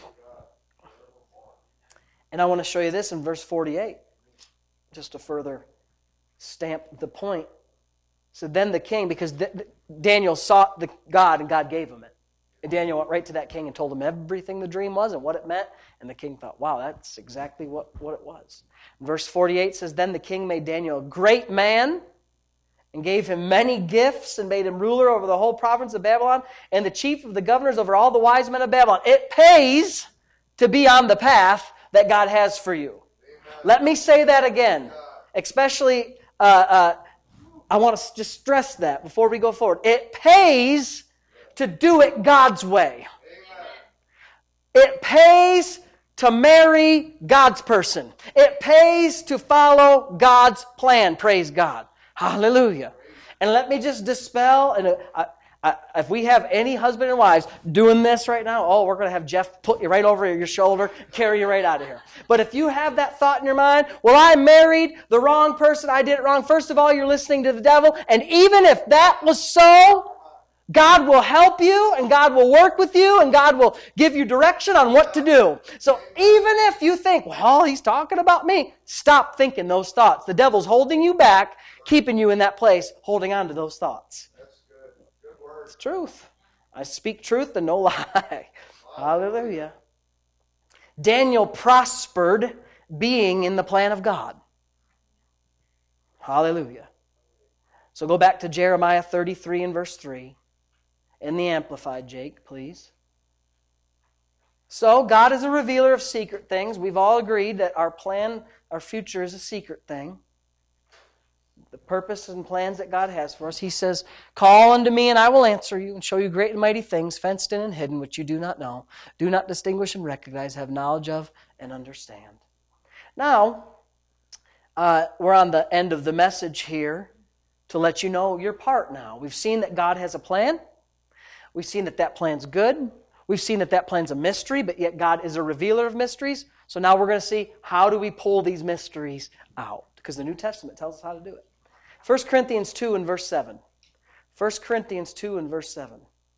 And I want to show you this in verse forty-eight, just to further stamp the point. So then the king, because Daniel sought the God and God gave him it. And Daniel went right to that king and told him everything the dream was and what it meant. And the king thought, wow, that's exactly what, what it was. Verse forty-eight says, then the king made Daniel a great man and gave him many gifts and made him ruler over the whole province of Babylon and the chief of the governors over all the wise men of Babylon. It pays to be on the path that God has for you. Amen. Let me say that again. Especially, uh, uh, I want to just stress that before we go forward. It pays to do it God's way. Amen. It pays to marry God's person. It pays to follow God's plan. Praise God. Hallelujah. And let me just dispel, and I, I, if we have any husband and wives doing this right now, oh, we're going to have Jeff put you right over your shoulder, carry you right out of here. But if you have that thought in your mind, well, I married the wrong person, I did it wrong. First of all, you're listening to the devil. And even if that was so, God will help you, and God will work with you, and God will give you direction on what to do. So even if you think, well, he's talking about me, stop thinking those thoughts. The devil's holding you back, keeping you in that place, holding on to those thoughts. That's good. Good word. It's truth. I speak truth and no lie. Hallelujah. Daniel prospered being in the plan of God. Hallelujah. So go back to Jeremiah thirty-three and verse three. In the Amplified, Jake, please. So, God is a revealer of secret things. We've all agreed that our plan, our future is a secret thing. The purpose and plans that God has for us. He says, call unto me and I will answer you and show you great and mighty things, fenced in and hidden, which you do not know. Do not distinguish and recognize, have knowledge of, and understand. Now, uh, we're on the end of the message here to let you know your part now. We've seen that God has a plan. We've seen that that plan's good. We've seen that that plan's a mystery, but yet God is a revealer of mysteries. So now we're going to see, how do we pull these mysteries out? Because the New Testament tells us how to do it. First Corinthians two and verse seven. First Corinthians two and verse seven.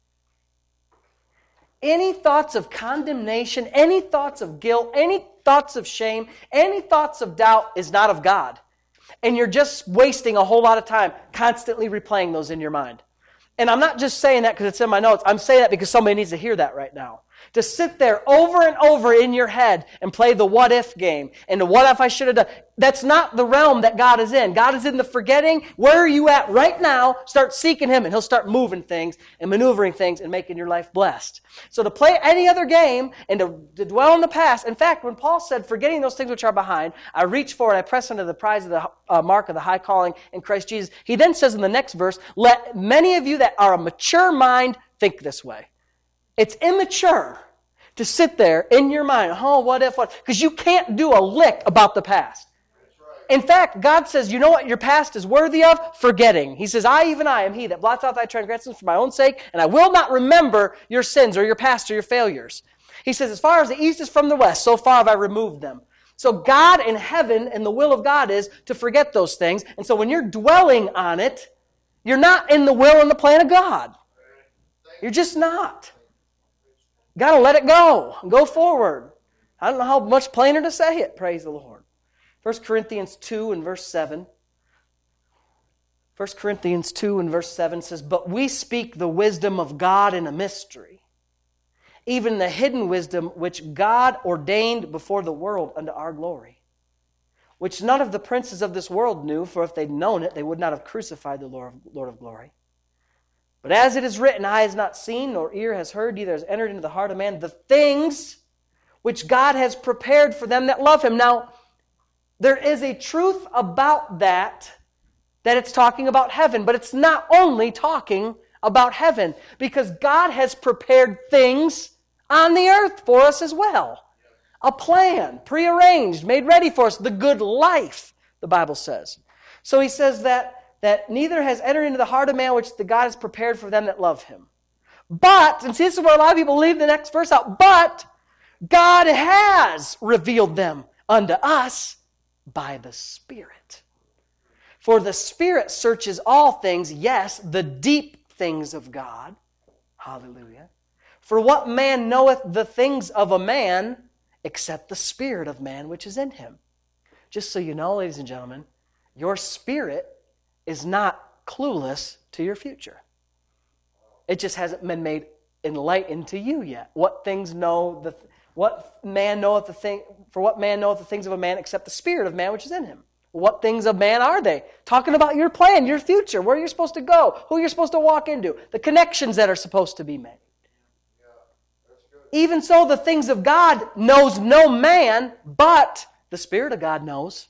Any thoughts of condemnation, any thoughts of guilt, any thoughts of shame, any thoughts of doubt is not of God. And you're just wasting a whole lot of time constantly replaying those in your mind. And I'm not just saying that because it's in my notes. I'm saying that because somebody needs to hear that right now. To sit there over and over in your head and play the what if game and the what if I should have done. That's not the realm that God is in. God is in the forgetting. Where are you at right now? Start seeking Him and He'll start moving things and maneuvering things and making your life blessed. So to play any other game and to, to dwell in the past. In fact, when Paul said, forgetting those things which are behind, I reach forward, I press into the prize of the uh, mark of the high calling in Christ Jesus. He then says in the next verse, let many of you that are a mature mind think this way. It's immature to sit there in your mind, oh, what if, what? Because you can't do a lick about the past. In fact, God says, you know what your past is worthy of? Forgetting. He says, I, even I, am He that blots out thy transgressions for my own sake, and I will not remember your sins or your past or your failures. He says, as far as the east is from the west, so far have I removed them. So God in heaven and the will of God is to forget those things. And so when you're dwelling on it, you're not in the will and the plan of God. You're just not. Got to let it go and go forward. I don't know how much plainer to say it. Praise the Lord. First Corinthians two and verse seven. First Corinthians two and verse seven says, but we speak the wisdom of God in a mystery, even the hidden wisdom which God ordained before the world unto our glory, which none of the princes of this world knew, for if they'd known it, they would not have crucified the Lord of, Lord of glory. But as it is written, eye has not seen, nor ear has heard, neither has entered into the heart of man the things which God has prepared for them that love Him. Now, there is a truth about that, that it's talking about heaven, but it's not only talking about heaven, because God has prepared things on the earth for us as well. a plan, prearranged, made ready for us, the good life, the Bible says. So he says that, that neither has entered into the heart of man which the God has prepared for them that love him. But, and see, this is where a lot of people leave the next verse out, but God has revealed them unto us by the Spirit. For the Spirit searches all things, yes, the deep things of God. Hallelujah. For what man knoweth the things of a man, except the spirit of man which is in him? Just so you know, ladies and gentlemen, your spirit is not clueless to your future. It just hasn't been made enlightened to you yet. What things know the what man knoweth the thing for what man knoweth the things of a man except the spirit of man which is in him? What things of man are they? Talking about your plan, your future, where you're supposed to go, who you're supposed to walk into, the connections that are supposed to be made. Even so, the things of God knows no man, but the Spirit of God knows.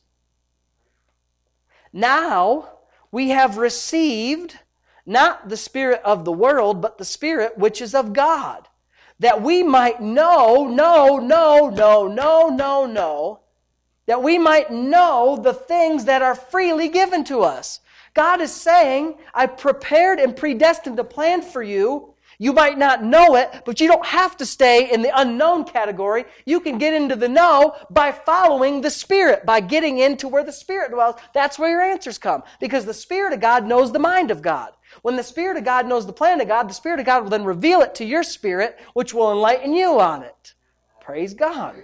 Now we have received not the spirit of the world, but the Spirit which is of God, that we might know, no, no, no, no, no, no, that we might know the things that are freely given to us. God is saying, I prepared and predestined a plan for you. You might not know it, but you don't have to stay in the unknown category. You can get into the know by following the Spirit, by getting into where the Spirit dwells. That's where your answers come, because the Spirit of God knows the mind of God. When the Spirit of God knows the plan of God, the Spirit of God will then reveal it to your spirit, which will enlighten you on it. Praise God.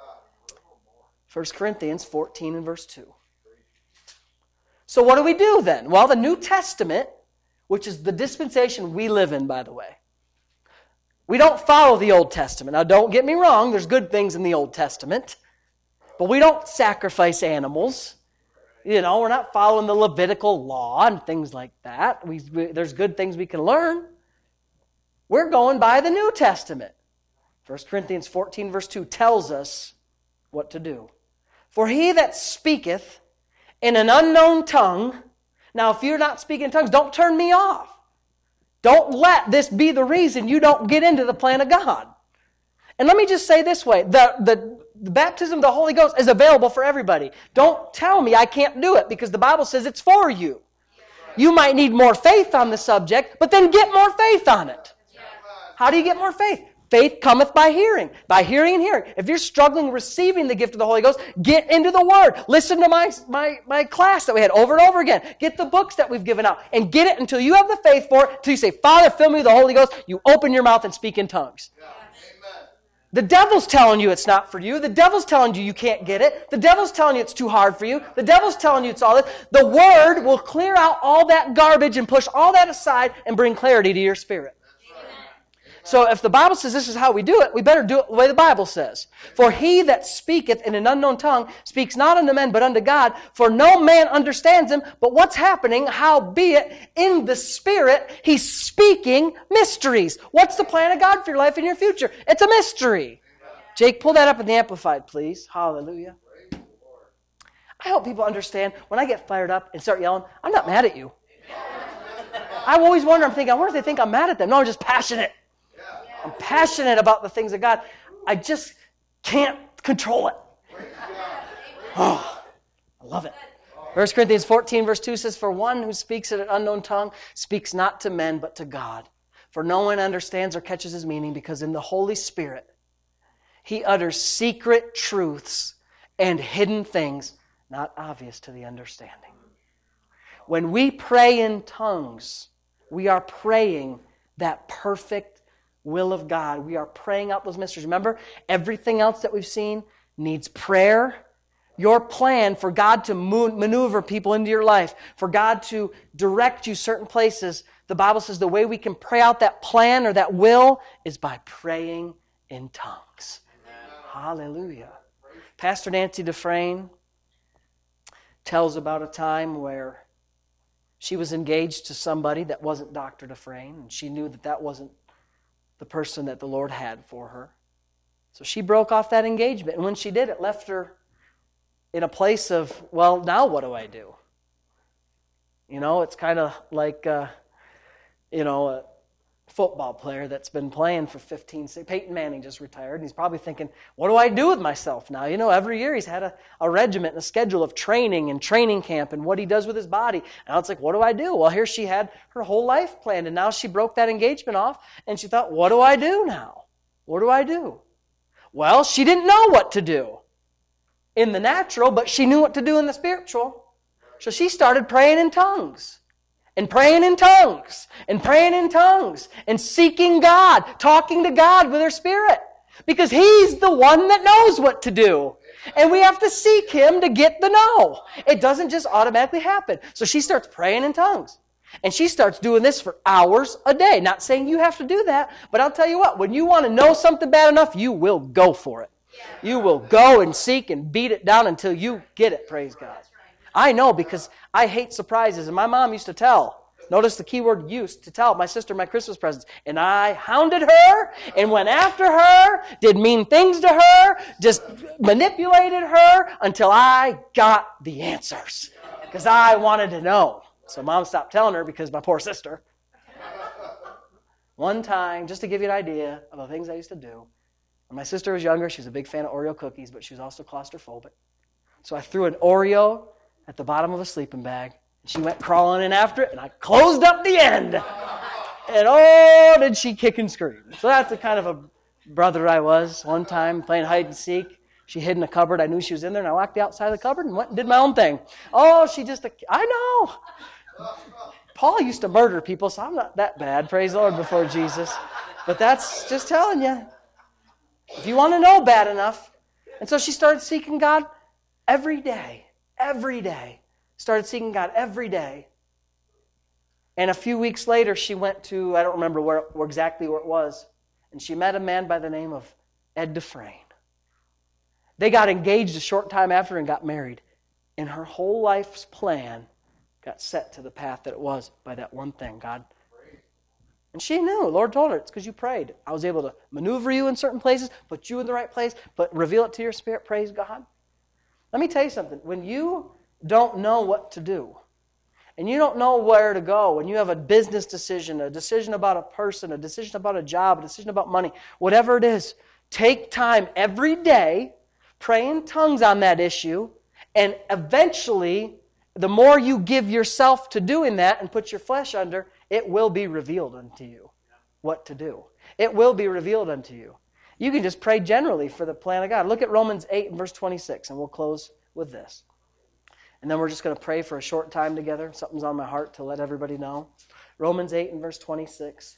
First Corinthians fourteen and verse two. So what do we do then? Well, the New Testament, which is the dispensation we live in, by the way. We don't follow the Old Testament. Now, don't get me wrong. There's good things in the Old Testament. But we don't sacrifice animals. You know, we're not following the Levitical law and things like that. We, we, there's good things we can learn. We're going by the New Testament. First Corinthians fourteen, verse two tells us what to do. For he that speaketh in an unknown tongue. Now, if you're not speaking in tongues, don't turn me off. Don't let this be the reason you don't get into the plan of God. And let me just say this way. The, the, the baptism of the Holy Ghost is available for everybody. Don't tell me I can't do it, because the Bible says it's for you. You might need more faith on the subject, but then get more faith on it. How do you get more faith? Faith cometh by hearing. By hearing and hearing. If you're struggling receiving the gift of the Holy Ghost, get into the Word. Listen to my, my, my class that we had over and over again. Get the books that we've given out. And get it until you have the faith for it. Until you say, Father, fill me with the Holy Ghost. You open your mouth and speak in tongues. Yeah. Amen. The devil's telling you it's not for you. The devil's telling you you can't get it. The devil's telling you it's too hard for you. The devil's telling you it's all this. The Word will clear out all that garbage and push all that aside and bring clarity to your spirit. So if the Bible says this is how we do it, we better do it the way the Bible says. For he that speaketh in an unknown tongue speaks not unto men, but unto God. For no man understands him. But what's happening? Howbeit in the Spirit, he's speaking mysteries. What's the plan of God for your life and your future? It's a mystery. Jake, pull that up in the Amplified, please. Hallelujah. I hope people understand, when I get fired up and start yelling, I'm not mad at you. I always wonder, I'm thinking, I wonder if they think I'm mad at them. No, I'm just passionate. I'm passionate about the things of God. I just can't control it. Oh, I love it. First Corinthians fourteen, verse two says, For one who speaks in an unknown tongue speaks not to men, but to God. For no one understands or catches his meaning, because in the Holy Spirit he utters secret truths and hidden things not obvious to the understanding. When we pray in tongues, we are praying that perfect will of God. We are praying out those mysteries. Remember, everything else that we've seen needs prayer. Your plan for God to maneuver people into your life, for God to direct you certain places, the Bible says the way we can pray out that plan or that will is by praying in tongues. Amen. Hallelujah. Pastor Nancy Dufresne tells about a time where she was engaged to somebody that wasn't Doctor Dufresne, and she knew that that wasn't the person that the Lord had for her. So she broke off that engagement. And when she did, it left her in a place of, well, now what do I do? You know, it's kind of like, uh, you know, uh, football player that's been playing for fifteen, Peyton Manning just retired, and he's probably thinking, what do I do with myself now? You know, every year he's had a, a regiment and a schedule of training and training camp and what he does with his body. Now it's like, what do I do? Well, here she had her whole life planned, and now she broke that engagement off, and she thought, what do I do now? What do I do? Well, she didn't know what to do in the natural, but she knew what to do in the spiritual. So she started praying in tongues. And praying in tongues, and praying in tongues, and seeking God, talking to God with her spirit. Because He's the one that knows what to do. And we have to seek Him to get the know. It doesn't just automatically happen. So she starts praying in tongues. And she starts doing this for hours a day. Not saying you have to do that, but I'll tell you what, when you want to know something bad enough, you will go for it. You will go and seek and beat it down until you get it, praise God. I know, because I hate surprises. And my mom used to tell, notice the key word used, to tell my sister my Christmas presents. And I hounded her and went after her, did mean things to her, just manipulated her until I got the answers. Because I wanted to know. So Mom stopped telling her because my poor sister. One time, just to give you an idea of the things I used to do, when my sister was younger, she was a big fan of Oreo cookies, but she was also claustrophobic. So I threw an Oreo at the bottom of a sleeping bag. She went crawling in after it, and I closed up the end. And oh, did she kick and scream. So that's the kind of a brother I was. One time, playing hide and seek, she hid in a cupboard. I knew she was in there, and I walked the outside of the cupboard and went and did my own thing. Oh, she just, I know. Paul used to murder people, so I'm not that bad, praise the Lord, before Jesus. But that's just telling you. If you want to know bad enough. And so she started seeking God every day. Every day. Started seeking God every day. And a few weeks later, she went to, I don't remember where, where exactly where it was, and she met a man by the name of Ed Dufresne. They got engaged a short time after and got married. And her whole life's plan got set to the path that it was by that one thing, God. And she knew. The Lord told her, it's because you prayed. I was able to maneuver you in certain places, put you in the right place, but reveal it to your spirit, praise God. Let me tell you something. When you don't know what to do, and you don't know where to go, and you have a business decision, a decision about a person, a decision about a job, a decision about money, whatever it is, take time every day, pray in tongues on that issue, and eventually, the more you give yourself to doing that and put your flesh under, it will be revealed unto you what to do. It will be revealed unto you. You can just pray generally for the plan of God. Look at Romans eight and verse twenty-six, and we'll close with this. And then we're just going to pray for a short time together. Something's on my heart to let everybody know. Romans eight and verse twenty-six.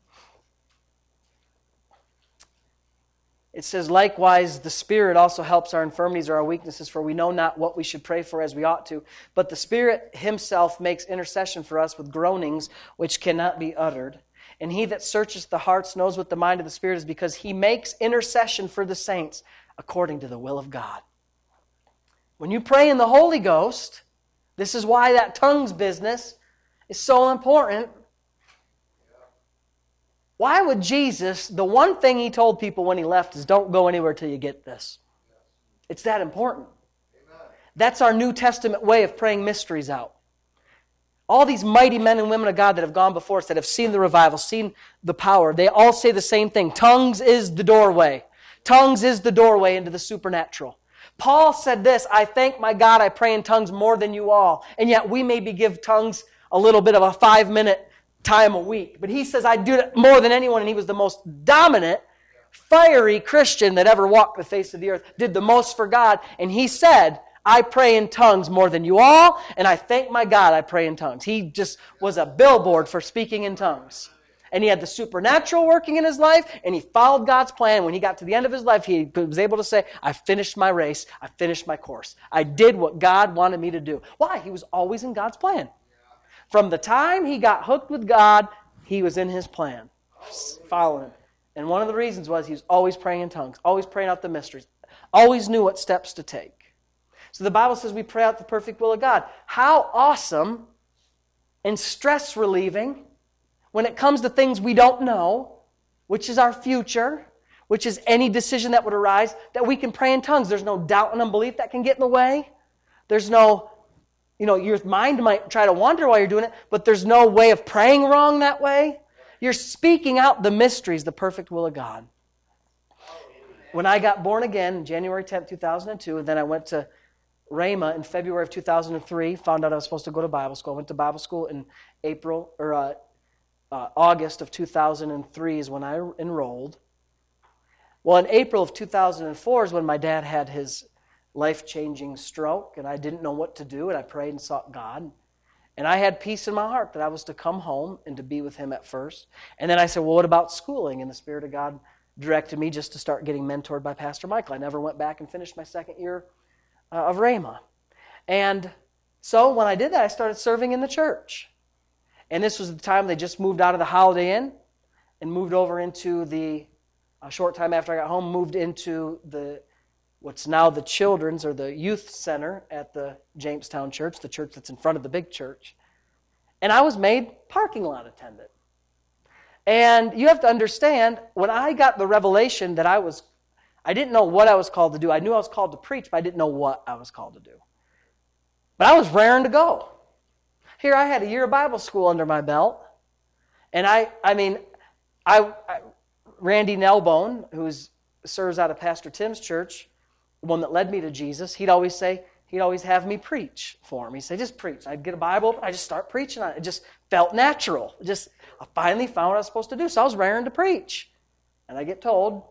It says, likewise, the Spirit also helps our infirmities or our weaknesses, for we know not what we should pray for as we ought to. But the Spirit Himself makes intercession for us with groanings which cannot be uttered. And He that searcheth the hearts knows what the mind of the Spirit is, because He makes intercession for the saints according to the will of God. When you pray in the Holy Ghost, this is why that tongues business is so important. Why would Jesus, the one thing He told people when He left is don't go anywhere till you get this. It's that important. That's our New Testament way of praying mysteries out. All these mighty men and women of God that have gone before us, that have seen the revival, seen the power, they all say the same thing. Tongues is the doorway. Tongues is the doorway into the supernatural. Paul said this, I thank my God I pray in tongues more than you all. And yet we maybe give tongues a little bit of a five-minute time a week. But he says I do it more than anyone, and he was the most dominant, fiery Christian that ever walked the face of the earth, did the most for God. And he said, I pray in tongues more than you all, and I thank my God I pray in tongues. He just was a billboard for speaking in tongues. And he had the supernatural working in his life, and he followed God's plan. When he got to the end of his life, he was able to say, I finished my race, I finished my course. I did what God wanted me to do. Why? He was always in God's plan. From the time he got hooked with God, he was in His plan, following. And one of the reasons was he was always praying in tongues, always praying out the mysteries, always knew what steps to take. So the Bible says we pray out the perfect will of God. How awesome and stress relieving when it comes to things we don't know, which is our future, which is any decision that would arise, that we can pray in tongues. There's no doubt and unbelief that can get in the way. There's no, you know, your mind might try to wander while you're doing it, but there's no way of praying wrong that way. You're speaking out the mysteries, the perfect will of God. When I got born again, January tenth, two thousand two, and then I went to Rhema in February of two thousand three, found out I was supposed to go to Bible school. I went to Bible school in April, or uh, uh, August of two thousand three is when I enrolled. Well, in April of two thousand four is when my dad had his life-changing stroke, and I didn't know what to do, and I prayed and sought God. And I had peace in my heart that I was to come home and to be with Him at first. And then I said, well, what about schooling? And the Spirit of God directed me just to start getting mentored by Pastor Michael. I never went back and finished my second year uh, of Rhema. And so when I did that, I started serving in the church. And this was the time they just moved out of the Holiday Inn and moved over into the, a short time after I got home, moved into the what's now the children's or the youth center at the Jamestown church, the church that's in front of the big church. And I was made parking lot attendant. And you have to understand, when I got the revelation that I was, I didn't know what I was called to do. I knew I was called to preach, but I didn't know what I was called to do. But I was raring to go. Here I had a year of Bible school under my belt. And I, I mean, I, I Randy Nelbone, who serves out of Pastor Tim's church, the one that led me to Jesus, he'd always say, he'd always have me preach for him. He'd say, just preach. I'd get a Bible open, I'd just start preaching on it. It just felt natural. It just, I finally found what I was supposed to do, so I was raring to preach. And I get told,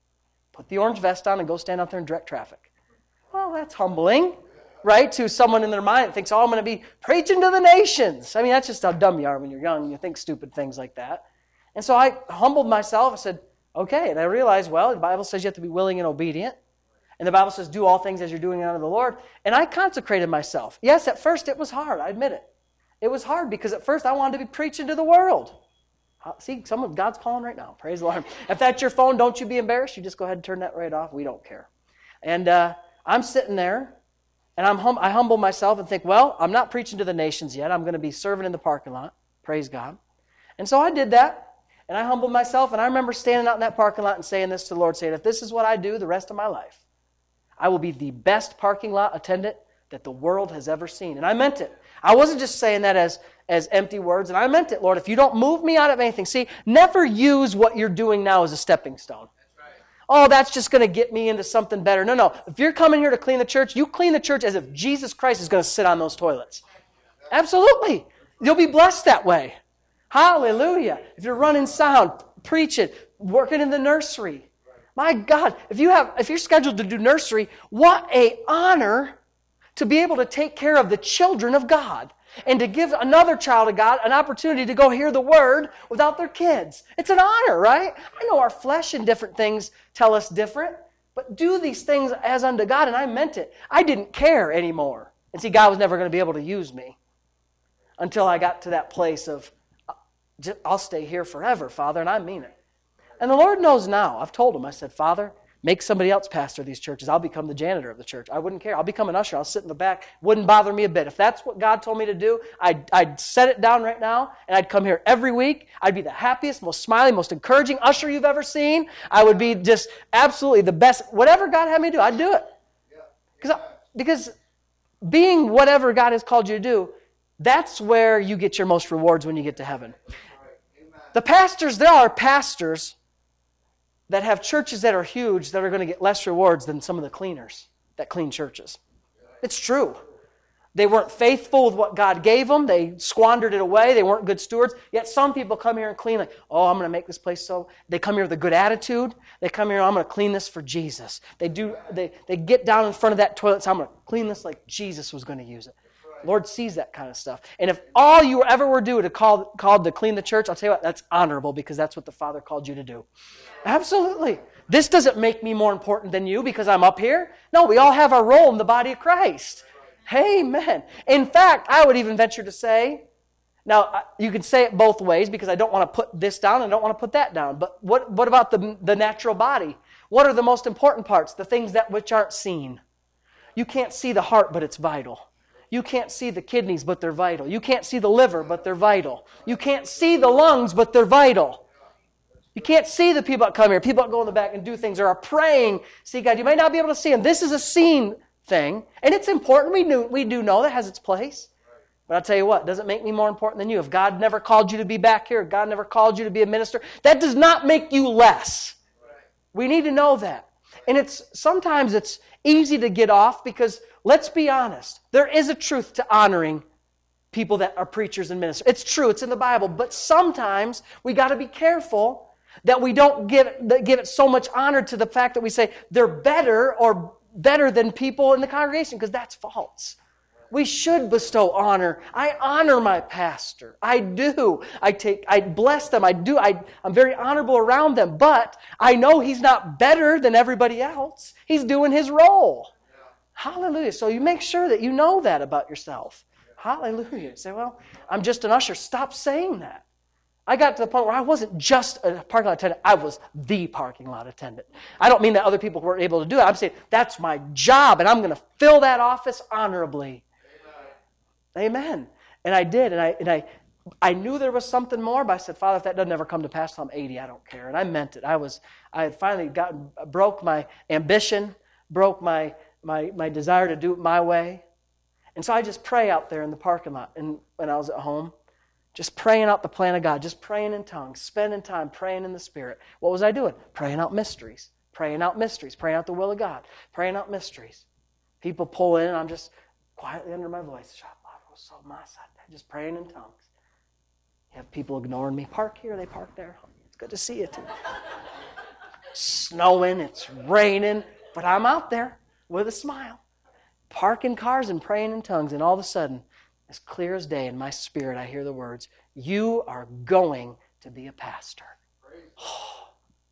put the orange vest on and go stand out there and direct traffic. Well, that's humbling, right? To someone in their mind that thinks, oh, I'm going to be preaching to the nations. I mean, that's just how dumb you are when you're young. You think stupid things like that. And so I humbled myself. I said, okay. And I realized, well, the Bible says you have to be willing and obedient. And the Bible says, do all things as you're doing it unto the Lord. And I consecrated myself. Yes, at first it was hard. I admit it. It was hard because at first I wanted to be preaching to the world. See, some of God's calling right now. Praise the Lord. If that's your phone, don't you be embarrassed. You just go ahead and turn that right off. We don't care. And uh, I'm sitting there, and I'm hum- I humble myself and think, well, I'm not preaching to the nations yet. I'm going to be serving in the parking lot. Praise God. And so I did that, and I humbled myself, and I remember standing out in that parking lot and saying this to the Lord, saying, if this is what I do the rest of my life, I will be the best parking lot attendant that the world has ever seen. And I meant it. I wasn't just saying that as, as empty words, and I meant it, Lord. If you don't move me out of anything, see, never use what you're doing now as a stepping stone. That's right. Oh, that's just going to get me into something better. No, no. If you're coming here to clean the church, you clean the church as if Jesus Christ is going to sit on those toilets. Absolutely. You'll be blessed that way. Hallelujah. If you're running sound, preaching, working in the nursery. My God, if you have, if you're scheduled to do nursery, what an honor to be able to take care of the children of God and to give another child of God an opportunity to go hear the Word without their kids. It's an honor, right? I know our flesh and different things tell us different, but do these things as unto God, and I meant it. I didn't care anymore. And see, God was never going to be able to use me until I got to that place of, I'll stay here forever, Father, and I mean it. And the Lord knows now. I've told Him, I said, Father, make somebody else pastor these churches. I'll become the janitor of the church. I wouldn't care. I'll become an usher. I'll sit in the back. Wouldn't bother me a bit. If that's what God told me to do, I'd, I'd set it down right now, and I'd come here every week. I'd be the happiest, most smiling, most encouraging usher you've ever seen. I would be just absolutely the best. Whatever God had me do, I'd do it. Because, because being whatever God has called you to do, that's where you get your most rewards when you get to heaven. The pastors, there are pastors that have churches that are huge that are going to get less rewards than some of the cleaners that clean churches. It's true. They weren't faithful with what God gave them. They squandered it away. They weren't good stewards. Yet some people come here and clean like, oh, I'm going to make this place so... They come here with a good attitude. They come here, I'm going to clean this for Jesus. They do. They, they get down in front of that toilet, so I'm going to clean this like Jesus was going to use it. Lord sees that kind of stuff. And if all you ever were do to call called to clean the church, I'll tell you what, that's honorable because that's what the Father called you to do. Absolutely. This doesn't make me more important than you because I'm up here. No, we all have our role in the body of Christ. Amen. In fact, I would even venture to say, now you can say it both ways because I don't want to put this down and I don't want to put that down. But what, what about the, the natural body? What are the most important parts? The things that which aren't seen. You can't see the heart, but it's vital. You can't see the kidneys, but they're vital. You can't see the liver, but they're vital. You can't see the lungs, but they're vital. You can't see the people that come here. People that go in the back and do things or are praying. See God, you might not be able to see them. This is a seen thing, and it's important. We, knew, we do know that has its place. But I'll tell you what, it doesn't make me more important than you. If God never called you to be back here, if God never called you to be a minister, that does not make you less. We need to know that. And it's sometimes it's easy to get off because, let's be honest, there is a truth to honoring people that are preachers and ministers. It's true, it's in the Bible. But sometimes we got to be careful that we don't give it, give it so much honor to the fact that we say they're better or better than people in the congregation, because that's false. We should bestow honor. I honor my pastor. I do. I take. I bless them. I do. I, I'm very honorable around them. But I know he's not better than everybody else. He's doing his role. Yeah. Hallelujah. So you make sure that you know that about yourself. Yeah. Hallelujah. You say, well, I'm just an usher. Stop saying that. I got to the point where I wasn't just a parking lot attendant. I was the parking lot attendant. I don't mean that other people weren't able to do it. I'm saying that's my job, and I'm going to fill that office honorably. Amen. And I did, and I and I I knew there was something more, but I said, Father, if that doesn't ever come to pass till I'm eighty, I don't care. And I meant it. I was I had finally gotten broke my ambition, broke my my my desire to do it my way. And so I just pray out there in the parking lot, and when I was at home, just praying out the plan of God, just praying in tongues, spending time praying in the Spirit. What was I doing? Praying out mysteries, praying out mysteries, praying out the will of God, praying out mysteries. People pull in, and I'm just quietly under my voice, just praying in tongues. You have people ignoring me. Park here, they park there. It's good to see you too. Snowing, it's raining, but I'm out there with a smile, parking cars and praying in tongues. And all of a sudden, as clear as day in my spirit, I hear the words, you are going to be a pastor. Oh,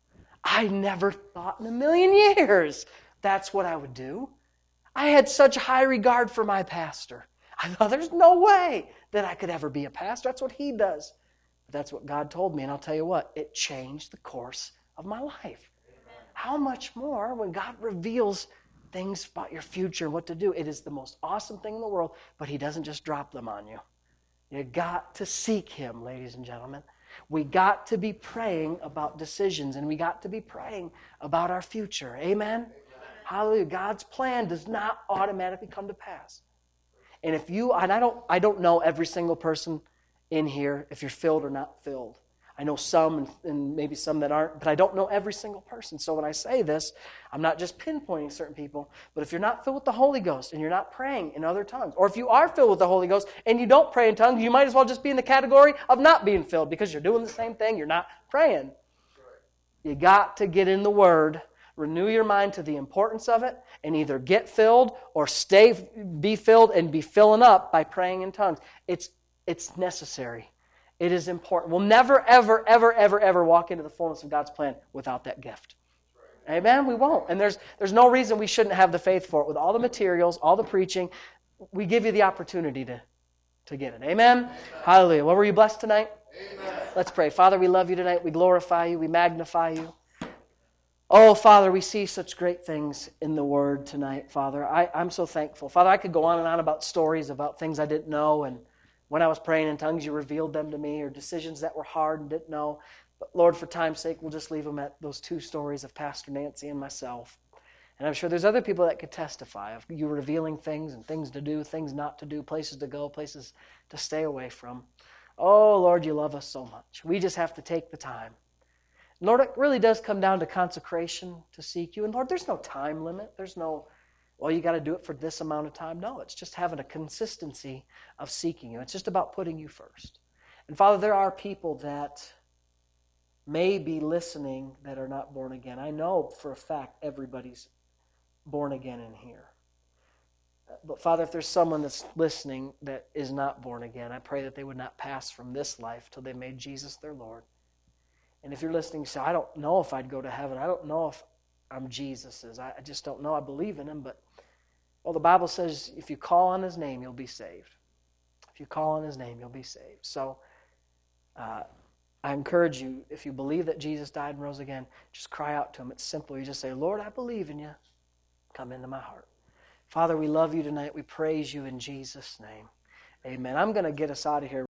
I never thought in a million years that's what I would do. I had such high regard for my pastor. I thought, there's no way that I could ever be a pastor. That's what he does. But that's what God told me. And I'll tell you what, it changed the course of my life. Amen. How much more when God reveals things about your future and what to do. It is the most awesome thing in the world, but he doesn't just drop them on you. You got to seek him, ladies and gentlemen. We got to be praying about decisions, and we got to be praying about our future. Amen? Amen. Hallelujah. God's plan does not automatically come to pass. And if you, and I don't I don't know every single person in here, if you're filled or not filled. I know some and, and maybe some that aren't, but I don't know every single person. So when I say this, I'm not just pinpointing certain people, but if you're not filled with the Holy Ghost and you're not praying in other tongues, or if you are filled with the Holy Ghost and you don't pray in tongues, you might as well just be in the category of not being filled, because you're doing the same thing, you're not praying. You got to get in the Word. Renew your mind to the importance of it, and either get filled or stay, be filled and be filling up by praying in tongues. It's it's necessary. It is important. We'll never, ever, ever, ever, ever walk into the fullness of God's plan without that gift. Amen? We won't. And there's there's no reason we shouldn't have the faith for it. With all the materials, all the preaching, we give you the opportunity to, to get it. Amen? Amen. Hallelujah. Well, were you blessed tonight? Amen. Let's pray. Father, we love you tonight. We glorify you. We magnify you. Oh, Father, we see such great things in the Word tonight, Father. I, I'm so thankful. Father, I could go on and on about stories, about things I didn't know, and when I was praying in tongues, you revealed them to me, or decisions that were hard and didn't know. But Lord, for time's sake, we'll just leave them at those two stories of Pastor Nancy and myself. And I'm sure there's other people that could testify of you revealing things and things to do, things not to do, places to go, places to stay away from. Oh, Lord, you love us so much. We just have to take the time. Lord, it really does come down to consecration to seek you. And Lord, there's no time limit. There's no, well, you got to do it for this amount of time. No, it's just having a consistency of seeking you. It's just about putting you first. And Father, there are people that may be listening that are not born again. I know for a fact everybody's born again in here. But Father, if there's someone that's listening that is not born again, I pray that they would not pass from this life till they made Jesus their Lord. And if you're listening, you say, I don't know if I'd go to heaven. I don't know if I'm Jesus's. I just don't know. I believe in him. But, well, the Bible says if you call on his name, you'll be saved. If you call on his name, you'll be saved. So uh, I encourage you, if you believe that Jesus died and rose again, just cry out to him. It's simple. You just say, Lord, I believe in you. Come into my heart. Father, we love you tonight. We praise you in Jesus' name. Amen. I'm going to get us out of here.